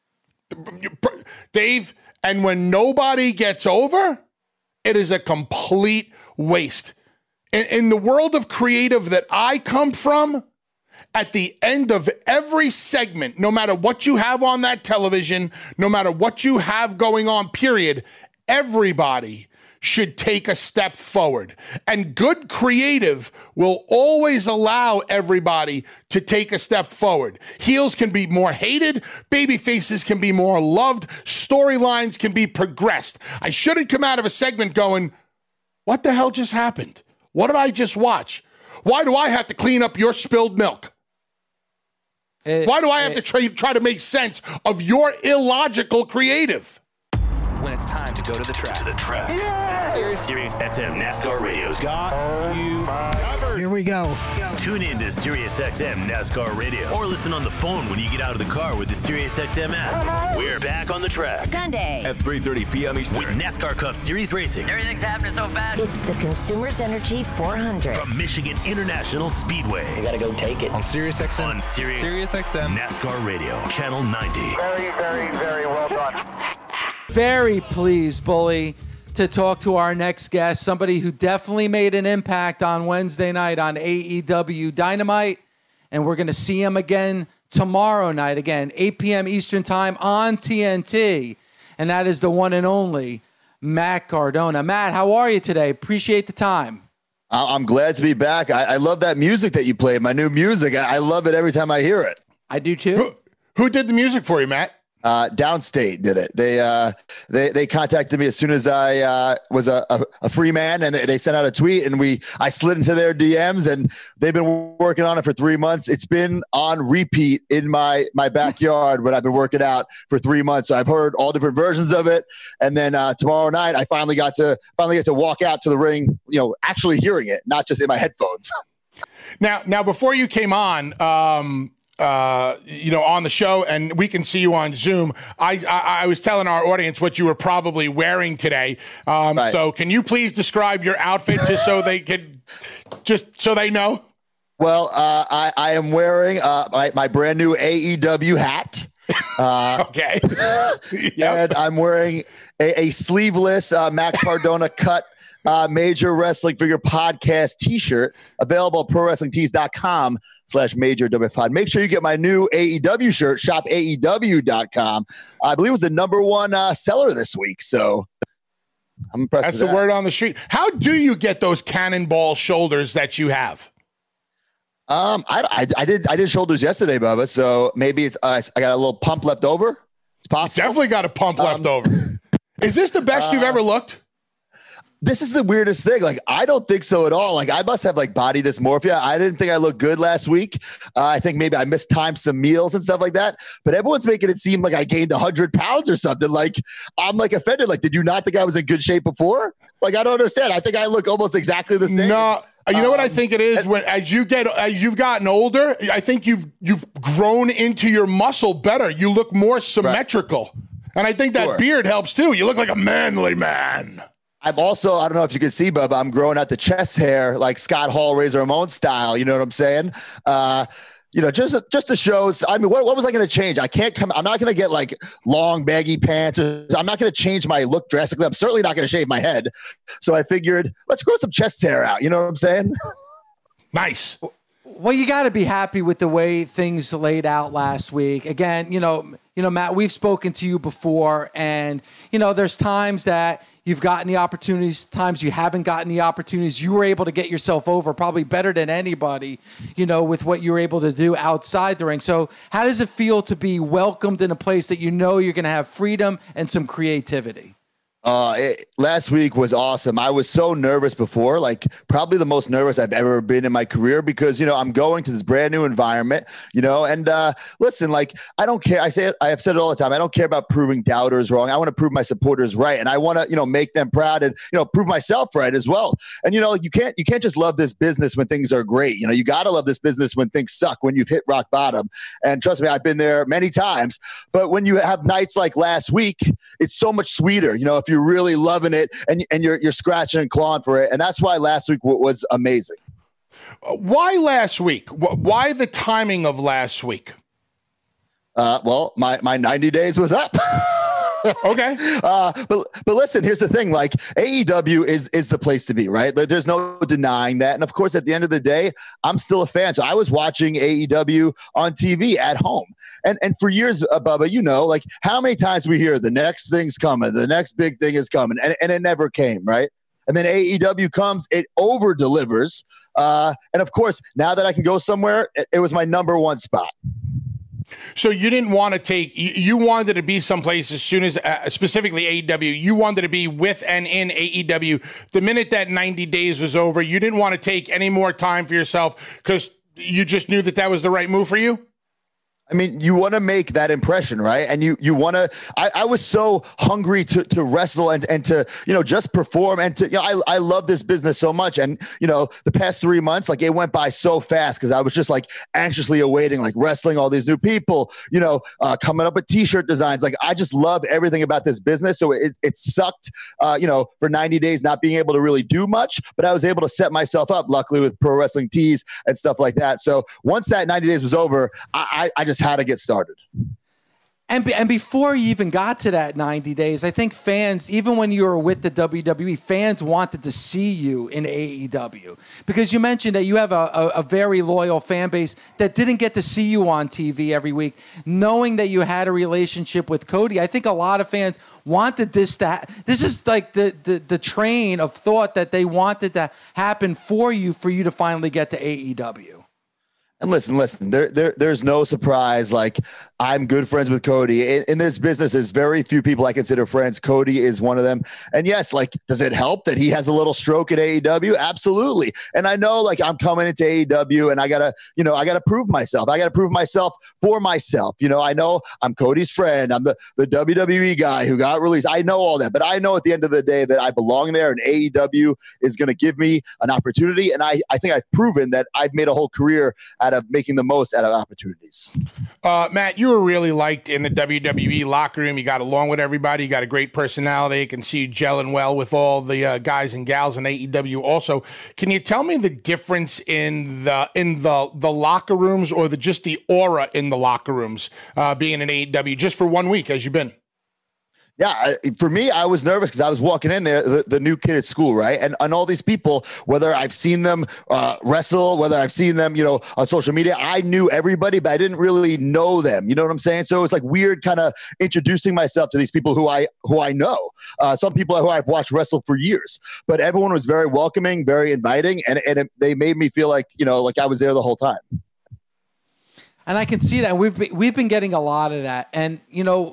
C: Dave, and when nobody gets over, it is a complete waste. In the world of creative that I come from, at the end of every segment, no matter what you have on that television, no matter what you have going on, period, everybody should take a step forward. And good creative will always allow everybody to take a step forward. Heels can be more hated. Baby faces can be more loved. Storylines can be progressed. I shouldn't come out of a segment going, what the hell just happened? What did I just watch? Why do I have to clean up your spilled milk? Why do I have to try to make sense of your illogical creative?
I: When it's time to go to the track. Sirius XM NASCAR Radio's got you covered.
J: Here we go.
I: Tune in to Sirius XM NASCAR Radio or listen on the phone when you get out of the car with the Sirius XM app. We're back on the track.
K: Sunday
I: at 3:30 p.m. Eastern with NASCAR Cup Series Racing.
K: Everything's happening so fast. It's the Consumers Energy 400
I: from Michigan International Speedway.
L: We gotta go take it
I: on Sirius XM. On Sirius XM NASCAR Radio, Channel 90.
L: Very, very, very well done.
B: Very pleased, Bully, to talk to our next guest, somebody who definitely made an impact on Wednesday night on AEW Dynamite, and we're going to see him again tomorrow night, again, 8 p.m. Eastern Time on TNT, and that is the one and only Matt Cardona. Matt, how are you today? Appreciate the time.
M: I'm glad to be back. I love that music that you played, my new music. I love it every time I hear it.
B: I do too.
C: Who did the music for you, Matt?
M: Downstate did it. They contacted me as soon as I was a free man, and they sent out a tweet, and I slid into their DMs, and they've been working on it for 3 months. It's been on repeat in my backyard when I've been working out for 3 months. So I've heard all different versions of it, and then tomorrow night I finally get to walk out to the ring, actually hearing it, not just in my headphones.
C: Now before you came on, on the show, and we can see you on Zoom. I was telling our audience what you were probably wearing today. Right. So can you please describe your outfit just so they know?
M: Well, I am wearing my brand new AEW hat.
C: Okay. Yep.
M: And I'm wearing a sleeveless Matt Cardona cut Major Wrestling Figure Podcast t-shirt available at ProWrestlingTees.com/Major WFPod. Make sure you get my new AEW shirt, shopaew.com. I believe it was the #1 seller this week. So I'm impressed.
C: That's the word on the street. How do you get those cannonball shoulders that you have?
M: I did shoulders yesterday, Bubba. So maybe it's I got a little pump left over. It's possible.
C: You definitely got a pump left over. Is this the best you've ever looked?
M: This is the weirdest thing. Like, I don't think so at all. Like, I must have like body dysmorphia. I didn't think I looked good last week. I think maybe I mistimed some meals and stuff like that. But everyone's making it seem like I gained 100 pounds or something. Like, I'm like offended. Like, did you not think I was in good shape before? Like, I don't understand. I think I look almost exactly the same.
C: No. You know what I think it is? When as you've gotten older, I think you've grown into your muscle better. You look more symmetrical. Right. And I think that beard helps too. You look like a manly man.
M: I'm also, I don't know if you can see, Bubba, I'm growing out the chest hair like Scott Hall, Razor Ramon style. You know what I'm saying? Just to show. I mean, what was I going to change? I'm not going to get like long baggy pants. I'm not going to change my look drastically. I'm certainly not going to shave my head. So I figured, let's grow some chest hair out. You know what I'm saying?
C: Nice.
B: Well, you got to be happy with the way things laid out last week. Again, Matt, we've spoken to you before, and there's times that you've gotten the opportunities, times you haven't gotten the opportunities. You were able to get yourself over probably better than anybody, with what you were able to do outside the ring. So how does it feel to be welcomed in a place that you're going to have freedom and some creativity?
M: Last week was awesome. I was so nervous before, like probably the most nervous I've ever been in my career because, I'm going to this brand new environment, and listen, like, I don't care. I have said it all the time. I don't care about proving doubters wrong. I want to prove my supporters right. And I want to, make them proud and, prove myself right as well. And, you can't just love this business when things are great. You got to love this business when things suck, when you've hit rock bottom. And trust me, I've been there many times, but when you have nights like last week, it's so much sweeter, if you're really loving it and you're scratching and clawing for it. And that's why last week was amazing.
C: Why last week? Why the timing of last week?
M: Well, my 90 days was up.
C: Okay.
M: But listen, here's the thing, like AEW is the place to be, right? There's no denying that. And of course, at the end of the day, I'm still a fan. So I was watching AEW on TV at home. And for years, Bubba, like how many times we hear the next thing's coming, the next big thing is coming, and it never came, right? And then AEW comes, it over delivers. And of course, now that I can go somewhere, it was my number one spot.
C: So you didn't want to you wanted to be someplace as soon as, specifically AEW, you wanted to be with and in AEW. The minute that 90 days was over, you didn't want to take any more time for yourself because you just knew that was the right move for you?
M: I mean, you want to make that impression, right? And you want to, I was so hungry to wrestle and to, just perform and to, I love this business so much. And, the past 3 months, like it went by so fast because I was just like anxiously awaiting, like wrestling all these new people, coming up with t-shirt designs. Like I just love everything about this business. So it sucked, for 90 days, not being able to really do much, but I was able to set myself up luckily with Pro Wrestling Tees and stuff like that. So once that 90 days was over, I just how to get started.
B: And before you even got to that 90 days, I think fans, even when you were with the WWE, fans wanted to see you in AEW. Because you mentioned that you have a very loyal fan base that didn't get to see you on TV every week. Knowing that you had a relationship with Cody, I think a lot of fans wanted this this is like the train of thought that they wanted to happen for you to finally get to AEW.
M: And listen, there's no surprise. Like I'm good friends with Cody. In this business, there's very few people I consider friends. Cody is one of them. And yes, like, does it help that he has a little stroke at AEW? Absolutely. And I know like I'm coming into AEW and I gotta prove myself. I gotta prove myself for myself. I know I'm Cody's friend. I'm the WWE guy who got released. I know all that, but I know at the end of the day that I belong there and AEW is going to give me an opportunity. And I think I've proven that I've made a whole career out of making the most out of opportunities.
C: Matt, you were really liked in the WWE locker room. You got along with everybody. You got a great personality. I can see you gelling well with all the guys and gals in AEW also. Can you tell me the difference in the locker rooms or just the aura in the locker rooms being in AEW just for 1 week as you've been?
M: Yeah, for me, I was nervous because I was walking in there, the new kid at school, right? And all these people, whether I've seen them wrestle, whether I've seen them, on social media, I knew everybody, but I didn't really know them. You know what I'm saying? So it was like weird kind of introducing myself to these people who I know. Some people who I've watched wrestle for years. But everyone was very welcoming, very inviting, and they made me feel like, like I was there the whole time. And
B: I can see that. We've been getting a lot of that. And,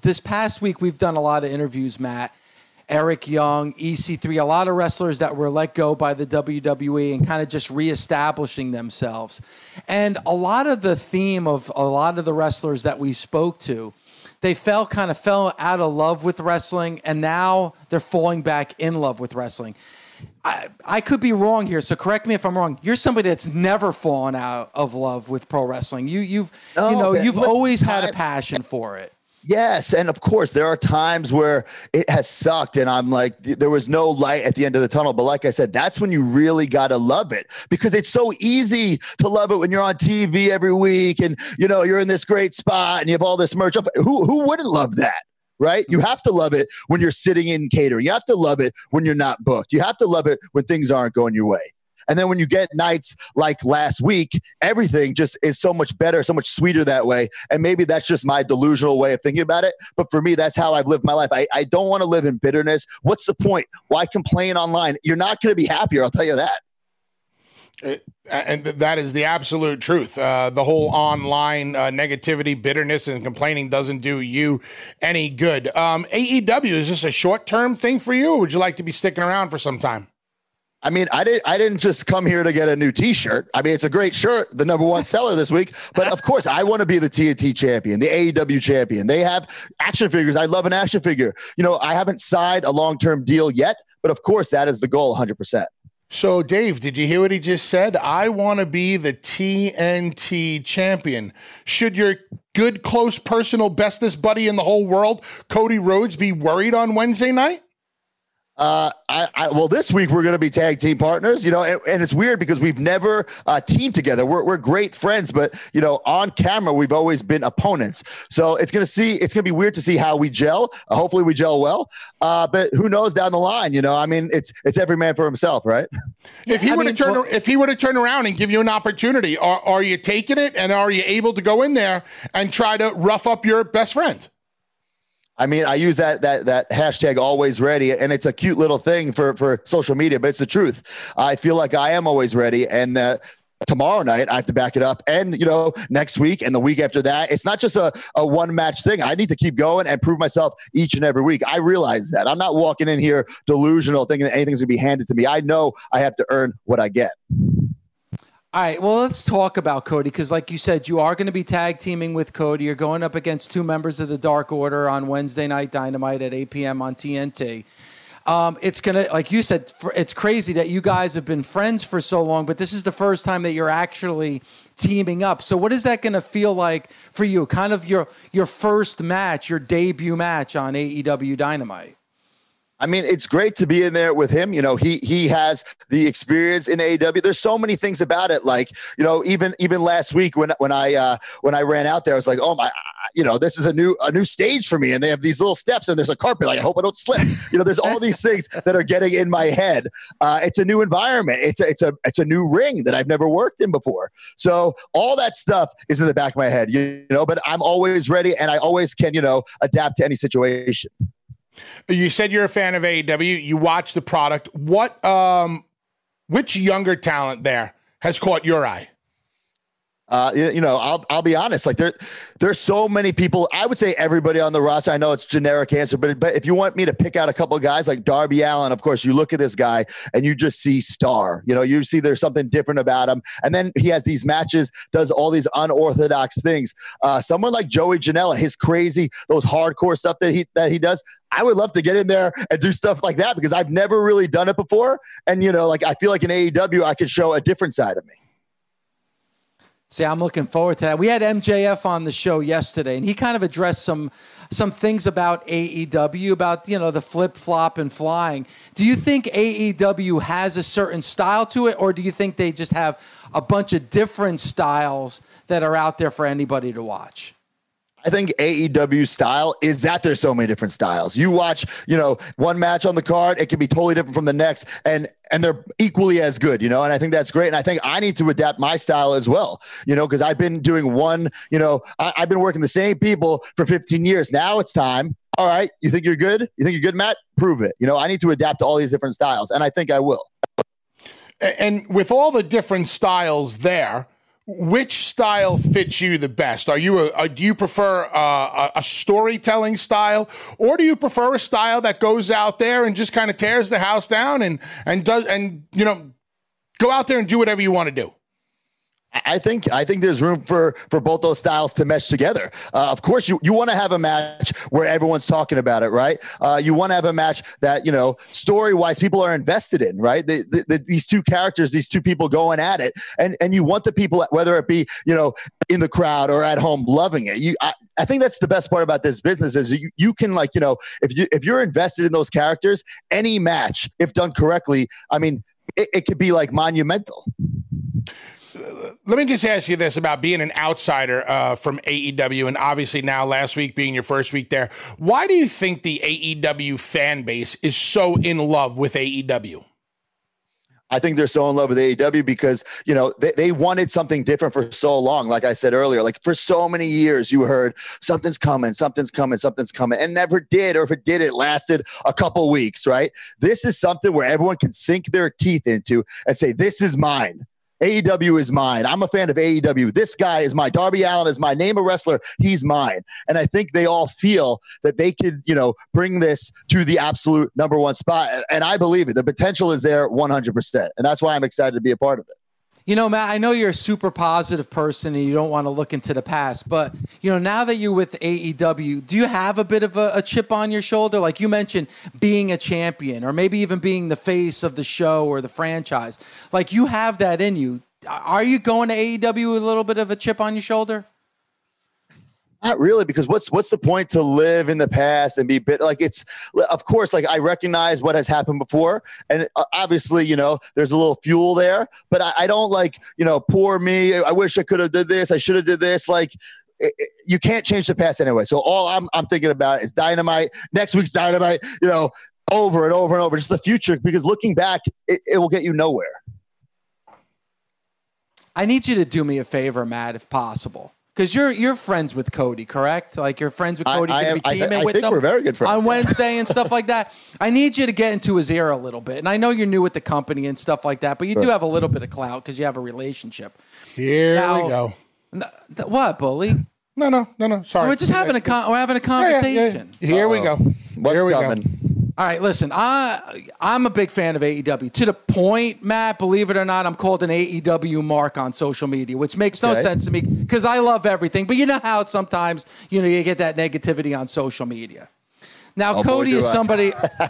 B: this past week we've done a lot of interviews, Matt. Eric Young, EC3, a lot of wrestlers that were let go by the WWE and kind of just reestablishing themselves. And a lot of the theme of a lot of the wrestlers that we spoke to, they fell out of love with wrestling, and now they're falling back in love with wrestling. I could be wrong here, so correct me if I'm wrong. You're somebody that's never fallen out of love with pro wrestling. You've always had a passion for it.
M: Yes, and of course, there are times where it has sucked, and I'm like, there was no light at the end of the tunnel. But like I said, that's when you really got to love it, because it's so easy to love it when you're on TV every week, and you're in this great spot, and you have all this merch. Who wouldn't love that? Right? You have to love it when you're sitting in catering. You have to love it when you're not booked. You have to love it when things aren't going your way. And then when you get nights like last week, everything just is so much better, so much sweeter that way. And maybe that's just my delusional way of thinking about it. But for me, that's how I've lived my life. I don't want to live in bitterness. What's the point? Why complain online? You're not going to be happier. I'll tell you that.
C: And that is the absolute truth. The whole online negativity, bitterness, and complaining doesn't do you any good. AEW, is this a short-term thing for you, or would you like to be sticking around for some time?
M: I mean, I didn't just come here to get a new T-shirt. I mean, it's a great shirt, the #1 seller this week. But of course, I want to be the TNT champion, the AEW champion. They have action figures. I love an action figure. I haven't signed a long-term deal yet, but of course, that is the goal, 100%.
C: So, Dave, did you hear what he just said? I want to be the TNT champion. Should your good, close, personal, bestest buddy in the whole world, Cody Rhodes, be worried on Wednesday night?
M: Well, this week we're going to be tag team partners, and it's weird because we've never teamed together. We're great friends, but on camera we've always been opponents. So it's going to be weird to see how we gel. Hopefully we gel well. But who knows down the line? I mean, it's every man for himself, right?
C: If he were to turn around and give you an opportunity, are you taking it, and are you able to go in there and try to rough up your best friend?
M: I mean, I use that hashtag always ready, and it's a cute little thing for social media, but it's the truth. I feel like I am always ready, and tomorrow night I have to back it up, and next week and the week after that. It's not just a one match thing. I need to keep going and prove myself each and every week. I realize that. I'm not walking in here delusional thinking that anything's gonna be handed to me. I know I have to earn what I get.
B: All right, well, let's talk about Cody, because like you said, you are going to be tag teaming with Cody. You're going up against 2 members of the Dark Order on Wednesday Night Dynamite at 8 p.m. on TNT. It's going to, like you said, it's crazy that you guys have been friends for so long, but this is the first time that you're actually teaming up. So what is that going to feel like for you? Kind of your first match, your debut match on AEW Dynamite.
M: I mean, it's great to be in there with him. He has the experience in AEW. There's so many things about it. Like, even last week when I ran out there, I was like, oh my, this is a new stage for me. And they have these little steps and there's a carpet. Like, I hope I don't slip. There's all these things that are getting in my head. It's a new environment. It's a new ring that I've never worked in before. So all that stuff is in the back of my head, but I'm always ready, and I always can, adapt to any situation.
C: You said you're a fan of AEW. You watch the product. Which younger talent there has caught your eye?
M: I'll be honest. Like there's so many people. I would say everybody on the roster. I know it's generic answer, but if you want me to pick out a couple of guys like Darby Allin, of course, you look at this guy and you just see star. You see there's something different about him, and then he has these matches, does all these unorthodox things. Someone like Joey Janela, his crazy, those hardcore stuff that he does. I would love to get in there and do stuff like that because I've never really done it before, and I feel like in AEW I could show a different side of me.
B: See, I'm looking forward to that. We had MJF on the show yesterday, and he kind of addressed some things about AEW, about, the flip-flop and flying. Do you think AEW has a certain style to it, or do you think they just have a bunch of different styles that are out there for anybody to watch?
M: I think AEW style is that there's so many different styles. You watch, one match on the card, it can be totally different from the next, and they're equally as good, and I think that's great. And I think I need to adapt my style as well, because I've been doing I've been working the same people for 15 years. Now it's time. All right. You think you're good? You think you're good, Matt? Prove it. I need to adapt to all these different styles, and I think I will.
C: And with all the different styles there, which style fits you the best? Are you do you prefer a storytelling style, or do you prefer a style that goes out there and just kind of tears the house down and go out there and do whatever you want to do?
M: I think there's room for both those styles to mesh together. Of course, you want to have a match where everyone's talking about it, right? You want to have a match that, story-wise, people are invested in, right? These two characters, these two people going at it, and you want the people, whether it be, in the crowd or at home, loving it. I think that's the best part about this business is you can, if you're invested in those characters, any match, if done correctly, I mean, it could be like monumental.
C: Let me just ask you this about being an outsider from AEW, and obviously now last week being your first week there. Why do you think the AEW fan base is so in love with AEW?
M: I think they're so in love with AEW because, they wanted something different for so long. Like I said earlier, like for so many years, you heard something's coming, and never did. Or if it did, it lasted a couple weeks, right? This is something where everyone can sink their teeth into and say, this is mine. AEW is mine. I'm a fan of AEW. This guy is mine. Darby Allin is mine. Name a wrestler. He's mine. And I think they all feel that they could, bring this to the absolute number one spot. And I believe it. The potential is there 100%. And that's why I'm excited to be a part of it.
B: Matt, I know you're a super positive person and you don't want to look into the past, but, now that you're with AEW, do you have a bit of a chip on your shoulder? Like you mentioned, being a champion or maybe even being the face of the show or the franchise. Like you have that in you. Are you going to AEW with a little bit of a chip on your shoulder?
M: Not really, because what's the point to live in the past and be like it's, of course, like I recognize what has happened before, and obviously, there's a little fuel there, but I don't poor me. I wish I could have did this. I should have did this. Like you can't change the past anyway. So all I'm thinking about is Dynamite, next week's Dynamite, over and over and over, just the future, because looking back, it will get you nowhere.
B: I need you to do me a favor, Matt, if possible. Because you're friends with Cody, correct? Like you're friends with Cody.
M: I
B: think
M: with them we're very good friends
B: on Wednesday and stuff like that. I need you to get into his ear a little bit. And I know you're new with the company and stuff like that, but you do have a little bit of clout because you have a relationship.
C: Here we go.
B: What, Bully?
C: No. Sorry,
B: we're just having a conversation.
C: Yeah. Here we go.
M: Here we go.
B: All right, listen, I'm a big fan of AEW. To the point, Matt, believe it or not, I'm called an AEW mark on social media, which makes no sense to me because I love everything. But you know how sometimes, you get that negativity on social media. Now, Cody is somebody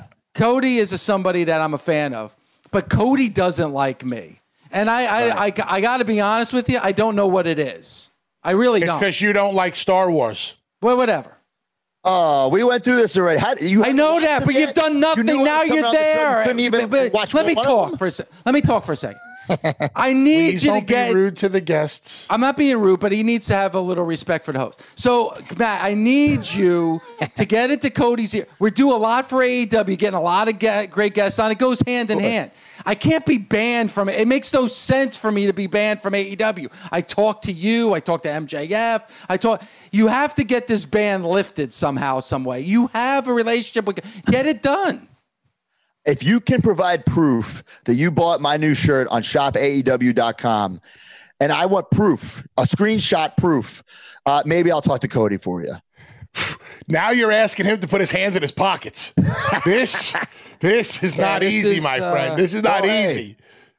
B: that I'm a fan of, but Cody doesn't like me. And I got to be honest with you, I don't know what it is. I really don't.
C: It's because you don't like Star Wars.
B: Well, whatever.
M: Oh, we went through this already.
B: I know that, but you've done nothing. Now you're there. Let me talk for a second. I need you to get
C: be rude to the guests.
B: I'm not being rude, but he needs to have a little respect for the host. So, Matt, I need you to get into Cody's ear. We do a lot for AEW, getting a lot of great guests on. It goes hand in hand. I can't be banned from it. It makes no sense for me to be banned from AEW. I talk to you. I talk to MJF. You have to get this ban lifted somehow, some way. You have a relationship with. Get it done.
M: If you can provide proof that you bought my new shirt on shopaew.com, and I want proof, a screenshot proof, maybe I'll talk to Cody for you.
C: Now you're asking him to put his hands in his pockets. This is not easy, my friend. This is not easy.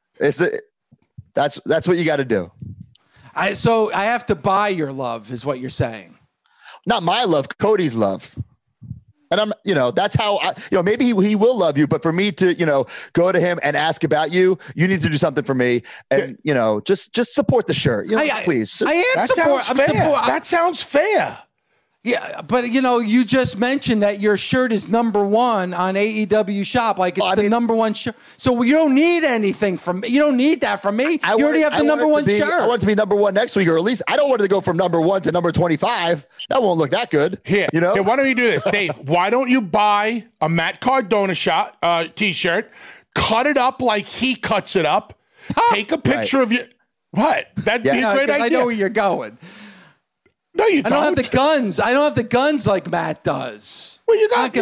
M: That's what you got to do.
B: So I have to buy your love, is what you're saying.
M: Not my love, Cody's love. And that's how maybe he will love you, but for me to, go to him and ask about you, you need to do something for me and, just support the shirt, please.
B: I am supporting.
C: That sounds fair.
B: Yeah, but you just mentioned that your shirt is number one on AEW Shop, like it's the number one shirt. So you don't need anything from me. You don't need that from me. You already have the number one shirt.
M: I want it to be number one next week, or at least I don't want it to go from number one to number 25. That won't look that good.
C: Here, why don't you do this, Dave? Why don't you buy a Matt Cardona t-shirt, cut it up like he cuts it up, take a picture of you. What? That'd be a great idea.
B: I know where you're going.
C: No, you don't.
B: I don't have the guns. I don't have the guns like Matt does.
C: Well, you got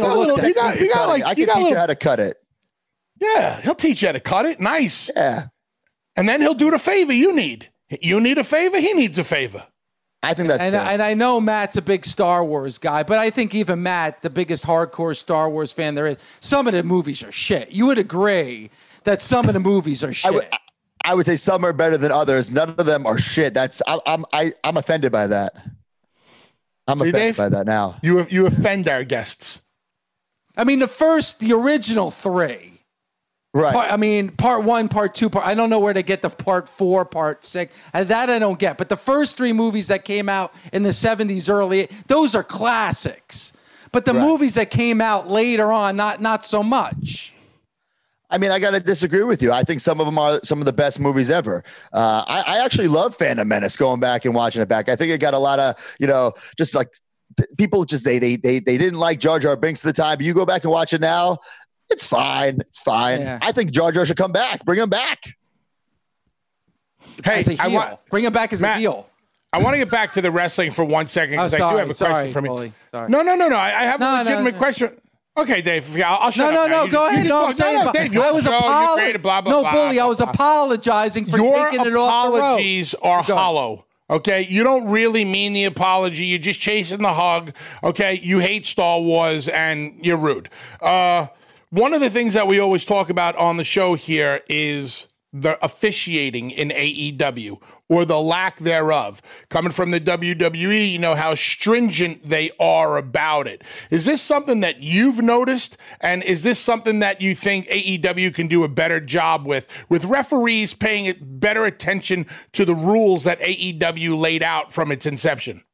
M: I can teach you how to cut it.
C: Yeah, he'll teach you how to cut it. Nice.
M: Yeah.
C: And then he'll do the favor you need. You need a favor. He needs a favor.
M: I think that's
B: and I know Matt's a big Star Wars guy, but I think even Matt, the biggest hardcore Star Wars fan there is, some of the movies are shit. You would agree that some of the movies are shit.
M: I would say some are better than others. None of them are shit. I'm offended by that. I'm offended Dave, by that now.
C: You offend our guests.
B: I mean, the original three. Right. Part 1, part 2, I don't know where they get the part 4, part 6. And that I don't get. But the first 3 movies that came out in the 70s early, those are classics. But the movies that came out later on, not so much.
M: I mean, I got to disagree with you. I think some of them are some of the best movies ever. I actually love Phantom Menace, going back and watching it back. I think it got a lot of, just like people just, they didn't like Jar Jar Binks at the time. But you go back and watch it now, it's fine. It's fine. Yeah. I think Jar Jar should come back. Bring him back.
C: Hey,
B: bring him back as a heel.
C: I want to get back to the wrestling for 1 second because I do have a question for me.
B: Bully. Sorry.
C: No. I have a legitimate question. Okay, Dave. I'll shut up.
B: No. Go ahead. I'm saying, Dave, I was Bully. I was apologizing for taking it off the road.
C: Your apologies are hollow. Okay, you don't really mean the apology. You're just chasing the hug. Okay, you hate Star Wars and you're rude. One of the things that we always talk about on the show here is the officiating in AEW, or the lack thereof. Coming from the WWE, you know how stringent they are about it. Is this something that you've noticed? And is this something that you think AEW can do a better job with referees paying better attention to the rules that AEW laid out from its inception?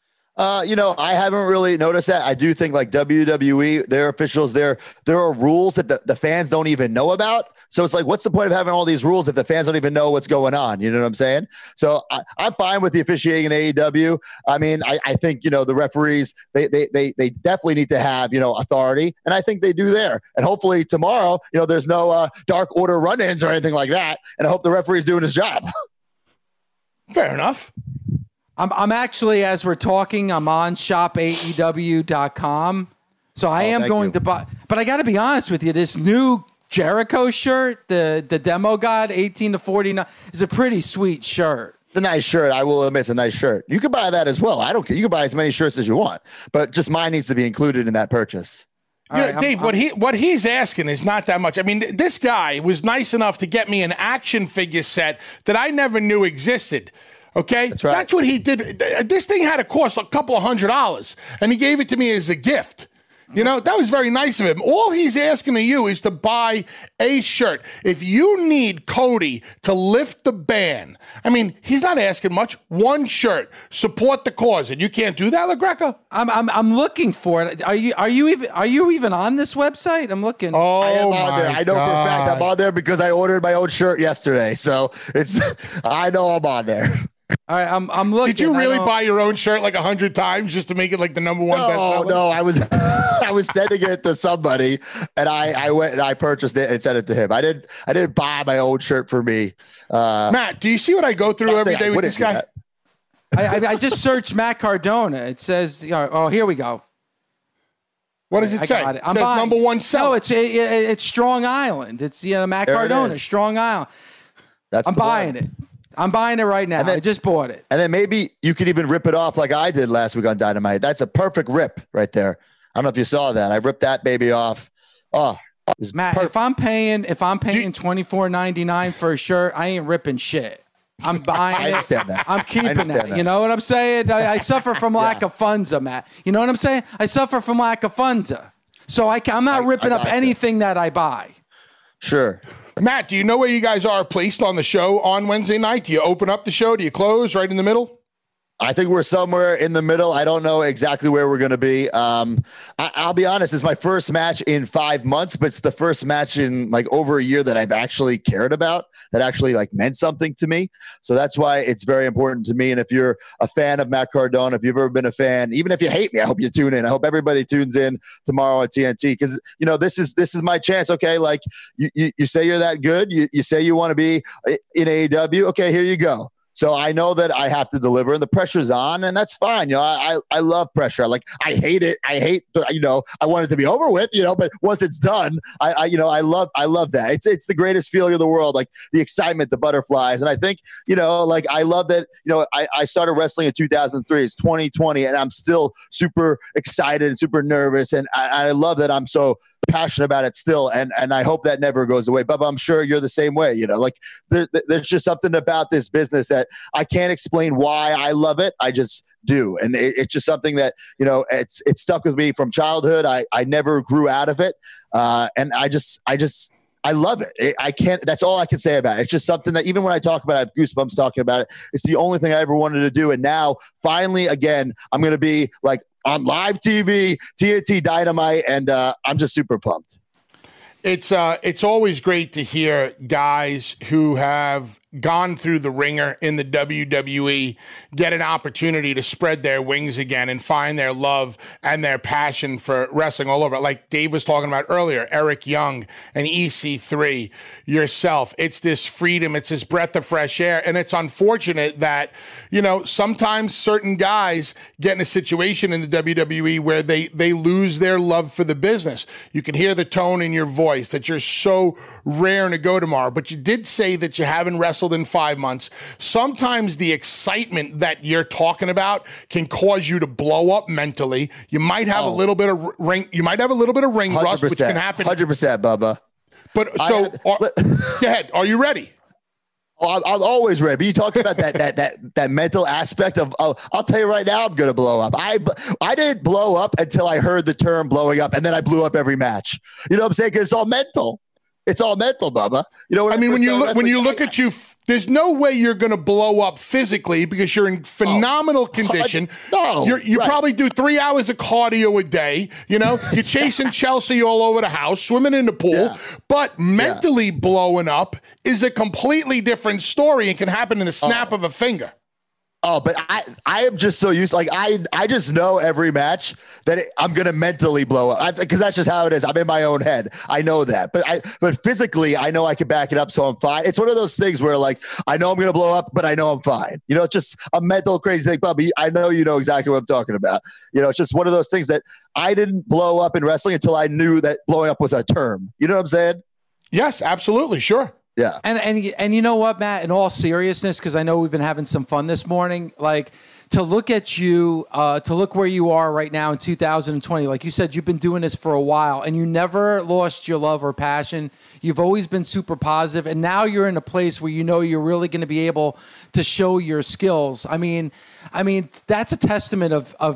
M: I haven't really noticed that. I do think like WWE, their officials, there are rules that the fans don't even know about. So it's like, what's the point of having all these rules if the fans don't even know what's going on? You know what I'm saying? So I'm fine with the officiating in AEW. I mean, I think, the referees, they definitely need to have, authority. And I think they do there. And hopefully tomorrow, there's no Dark Order run-ins or anything like that. And I hope the referee's doing his job.
C: Fair enough.
B: I'm actually, as we're talking, I'm on shopaew.com. So I am going to buy, but I got to be honest with you, this new Jericho shirt, the Demo God 18 to 49 is a pretty sweet shirt.
M: It's a nice shirt. I will admit it's a nice shirt. You can buy that as well. I don't care. You can buy as many shirts as you want, but just mine needs to be included in that purchase.
C: Dave, what he's asking is not that much. I mean, this guy was nice enough to get me an action figure set that I never knew existed. Okay,
M: that's right.
C: That's what he did. This thing had to cost a couple of $100, and he gave it to me as a gift. That was very nice of him. All he's asking of you is to buy a shirt. If you need Cody to lift the band, I mean, he's not asking much. One shirt, support the cause, and you can't do that, LaGreca?
B: I'm looking for it. Are you even on this website? I'm looking.
C: Oh,
M: I am on there. I know for a fact I'm on there because I ordered my own shirt yesterday. So I know I'm on there.
B: All right, I'm looking.
C: Did you really buy your own shirt like 100 times just to make it like the number one bestseller?
M: No, I was sending it to somebody, and I went and I purchased it and sent it to him. I didn't buy my own shirt for me.
C: Matt, do you see what I go through every day with this guy?
B: I just searched Matt Cardona. It says, here we go.
C: What does it say? It says number one seller.
B: No, it's Strong Island. It's Matt Cardona, Strong Island. I'm buying it. I'm buying it right now. I just bought it.
M: And then maybe you could even rip it off like I did last week on Dynamite. That's a perfect rip right there. I don't know if you saw that. I ripped that baby off. Oh,
B: Matt, perfect. if I'm paying $24.99 for a shirt, I ain't ripping shit. I'm buying it.
M: I understand that.
B: I'm keeping that. You know what I'm saying? I suffer from lack of funds, Matt. You know what I'm saying? I suffer from lack of funds. So I'm not ripping up anything that I buy.
M: Sure.
C: Matt, do you know where you guys are placed on the show on Wednesday night? Do you open up the show? Do you close right in the middle?
M: I think we're somewhere in the middle. I don't know exactly where we're going to be. I'll be honest, it's my first match in 5 months, but it's the first match in like over a year that I've actually cared about, that actually like meant something to me. So that's why it's very important to me. And if you're a fan of Matt Cardona, if you've ever been a fan, even if you hate me, I hope you tune in. I hope everybody tunes in tomorrow at TNT, because this is my chance. Okay, like you say you're that good. You say you want to be in AEW. Okay, here you go. So I know that I have to deliver, and the pressure's on, and that's fine. I love pressure. Like, I hate it. I hate, I want it to be over with, but once it's done, I love that. It's the greatest feeling in the world, like the excitement, the butterflies. And I think, I love that, I started wrestling in 2003. It's 2020, and I'm still super excited and super nervous. And I love that I'm so passionate about it still, and I hope that never goes away. But I'm sure you're the same way. There's just something about this business that I can't explain why I love it. I just do, and it's just something that it's stuck with me from childhood. I never grew out of it, and I love it. I can't. That's all I can say about it. It's just something that even when I talk about it, I have goosebumps talking about it. It's the only thing I ever wanted to do, and now finally, again, I'm going to be like on live TV, TNT Dynamite, and I'm just super pumped.
C: It's always great to hear guys who have gone through the ringer in the WWE get an opportunity to spread their wings again and find their love and their passion for wrestling all over. Like Dave was talking about earlier, Eric Young and EC3, yourself. It's this freedom, it's this breath of fresh air. And it's unfortunate that, sometimes certain guys get in a situation in the WWE where they lose their love for the business. You can hear the tone in your voice that you're so raring to go tomorrow. But you did say that you haven't wrestled in 5 months. Sometimes the excitement that you're talking about can cause you to blow up mentally. You might have a little bit of ring. You might have a little bit of ring rust, which can happen.
M: 100%, Bubba.
C: But go ahead. Are you ready?
M: I'm always ready. But you talk about that mental aspect of. I'll tell you right now, I'm going to blow up. I didn't blow up until I heard the term blowing up, and then I blew up every match. You know what I'm saying? Because it's all mental. It's all mental, Bubba.
C: When you look at you, there's no way you're going to blow up physically because you're in phenomenal condition. You probably do 3 hours of cardio a day. You're chasing Chelsea all over the house, swimming in the pool. Yeah. But mentally blowing up is a completely different story and can happen in the snap of a finger.
M: Oh, but I am just so used. Like I just know every match that I'm gonna mentally blow up because that's just how it is. I'm in my own head. I know that, but physically, I know I can back it up, so I'm fine. It's one of those things where like I know I'm gonna blow up, but I know I'm fine. It's just a mental crazy thing, Bubby. I know you know exactly what I'm talking about. It's just one of those things that I didn't blow up in wrestling until I knew that blowing up was a term. You know what I'm saying?
C: Yes, absolutely, sure.
M: Yeah.
B: And you know what, Matt, in all seriousness, because I know we've been having some fun this morning, like to look at you, to look where you are right now in 2020, like you said, you've been doing this for a while and you never lost your love or passion. You've always been super positive, and now you're in a place where you're really going to be able to show your skills. I mean, that's a testament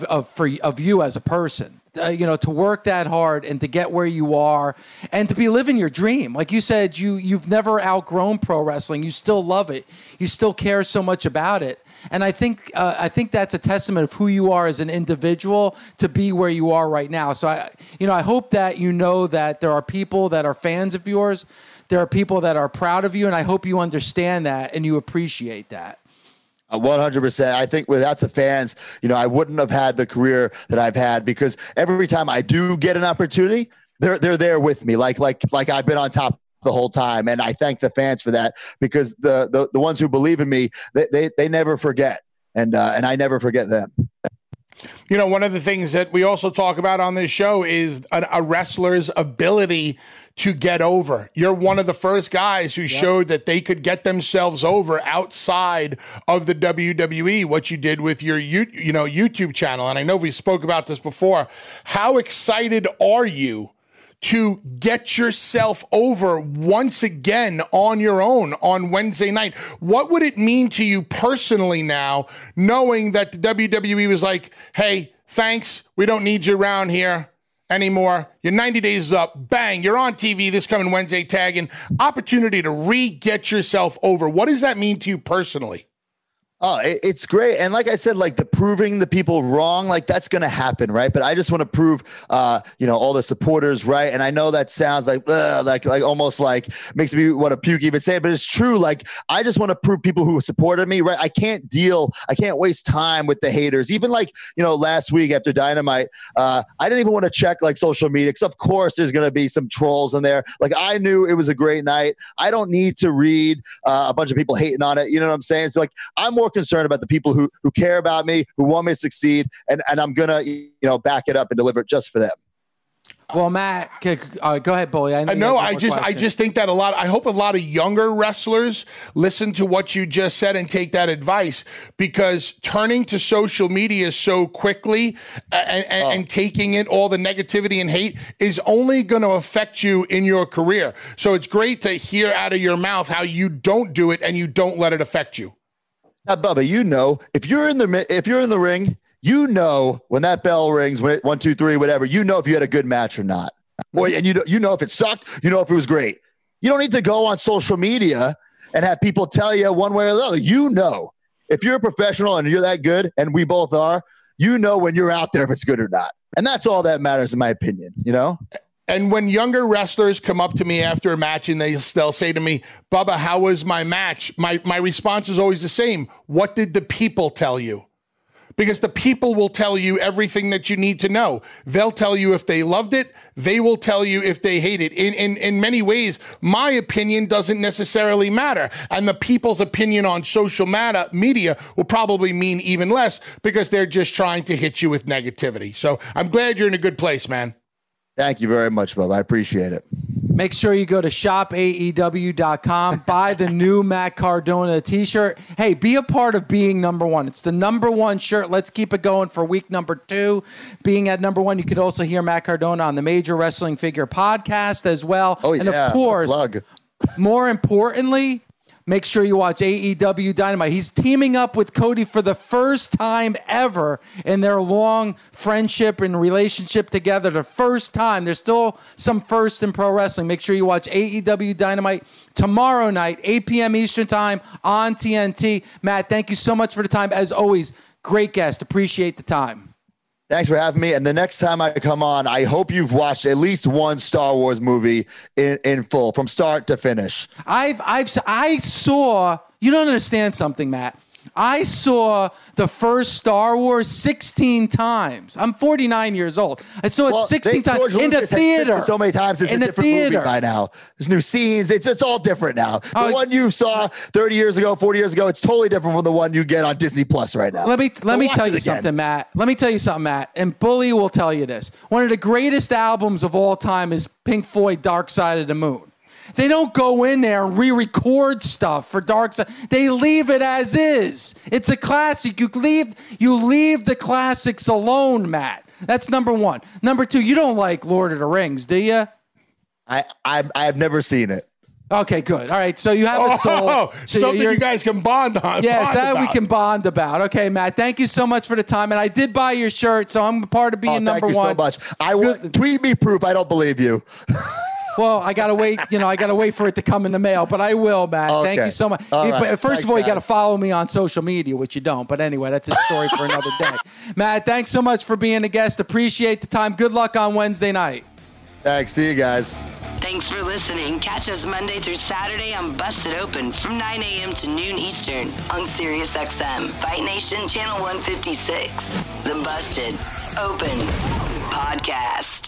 B: of you as a person. To work that hard and to get where you are and to be living your dream. Like you said, you've never outgrown pro wrestling. You still love it. You still care so much about it. And I think that's a testament of who you are as an individual to be where you are right now. So I hope that that there are people that are fans of yours. There are people that are proud of you, and I hope you understand that and you appreciate that.
M: 100%. I think without the fans, I wouldn't have had the career that I've had, because every time I do get an opportunity, they're there with me. Like I've been on top the whole time. And I thank the fans for that, because the ones who believe in me, they never forget. And I never forget them.
C: One of the things that we also talk about on this show is a wrestler's ability to get over. You're one of the first guys who showed that they could get themselves over outside of the WWE, what you did with your YouTube channel. And I know we spoke about this before. How excited are you to get yourself over once again on your own on Wednesday night? What would it mean to you personally now, knowing that the WWE was like, hey, thanks, we don't need you around here anymore. Your 90 days is up. Bang, you're on TV this coming Wednesday, tagging. Opportunity to get yourself over. What does that mean to you personally?
M: Oh, it's great. And like I said, like the proving the people wrong, like that's going to happen. Right. But I just want to prove, all the supporters right. And I know that sounds like almost like makes me want to puke even say it, but it's true. Like, I just want to prove people who supported me, right? I can't waste time with the haters. Even like, last week after Dynamite, I didn't even want to check like social media because of course there's going to be some trolls in there. Like, I knew it was a great night. I don't need to read a bunch of people hating on it. You know what I'm saying? So like, I'm more concerned about the people who care about me, who want me to succeed, and I'm gonna back it up and deliver it just for them.
B: Well, Matt, go ahead, Bully.
C: I just think that I hope a lot of younger wrestlers listen to what you just said and take that advice, because turning to social media so quickly and taking in all the negativity and hate is only going to affect you in your career. So it's great to hear out of your mouth how you don't do it and you don't let it affect you.
M: Now, Bubba, if you're in the ring, when that bell rings, when 1, 2, 3, whatever, if you had a good match or not, and you know if it sucked, if it was great. You don't need to go on social media and have people tell you one way or the other. If you're a professional and you're that good, and we both are, when you're out there if it's good or not, and that's all that matters in my opinion.
C: And when younger wrestlers come up to me after a match and they'll say to me, Bubba, how was my match? My response is always the same. What did the people tell you? Because the people will tell you everything that you need to know. They'll tell you if they loved it. They will tell you if they hate it. In many ways, my opinion doesn't necessarily matter. And the people's opinion on social media will probably mean even less because they're just trying to hit you with negativity. So I'm glad you're in a good place, man.
M: Thank you very much, Bob. I appreciate it.
B: Make sure you go to shopaew.com, buy the new Matt Cardona t-shirt. Hey, be a part of being number one. It's the #1 shirt. Let's keep it going for week number 2. Being at #1, you could also hear Matt Cardona on the Major Wrestling Figure podcast as well.
M: Oh, yeah.
B: And of course, more importantly, make sure you watch AEW Dynamite. He's teaming up with Cody for the first time ever in their long friendship and relationship together. The first time. There's still some first in pro wrestling. Make sure you watch AEW Dynamite tomorrow night, 8 p.m. Eastern time on TNT. Matt, thank you so much for the time. As always, great guest. Appreciate the time.
M: Thanks for having me. And the next time I come on, I hope you've watched at least one Star Wars movie in full, from start to finish.
B: I saw, you don't understand something, Matt. I saw the first Star Wars 16 times. I'm 49 years old. I saw it 16 times in the theater.
M: So many times, it's a different movie by now. There's new scenes. It's all different now. The one you saw 30 years ago, 40 years ago, it's totally different from the one you get on Disney Plus right now.
B: Let me tell you something, Matt. Let me tell you something, Matt. And Bully will tell you this. One of the greatest albums of all time is Pink Floyd, Dark Side of the Moon. They don't go in there and re-record stuff for Dark Side. They leave it as is. It's a classic. You leave the classics alone, Matt. That's #1. #2, you don't like Lord of the Rings, do you?
M: I have never seen it.
B: Okay, good. All right, so you have it sold. So
C: something you guys can bond on.
B: Yes, that we can bond about. Okay, Matt, thank you so much for the time. And I did buy your shirt, so I'm a part of being #1.
M: Thank you so much. I will tweet me proof I don't believe you.
B: Well, I got to wait, I got to wait for it to come in the mail, but I will, Matt.
M: Okay.
B: Thank you so much.
M: Right.
B: But first of all, you got to follow me on social media, which you don't. But anyway, that's a story for another day. Matt, thanks so much for being a guest. Appreciate the time. Good luck on Wednesday night.
M: Thanks. See you guys.
A: Thanks for listening. Catch us Monday through Saturday on Busted Open from 9 a.m. to noon Eastern on SiriusXM, Fight Nation Channel 156. The Busted Open Podcast.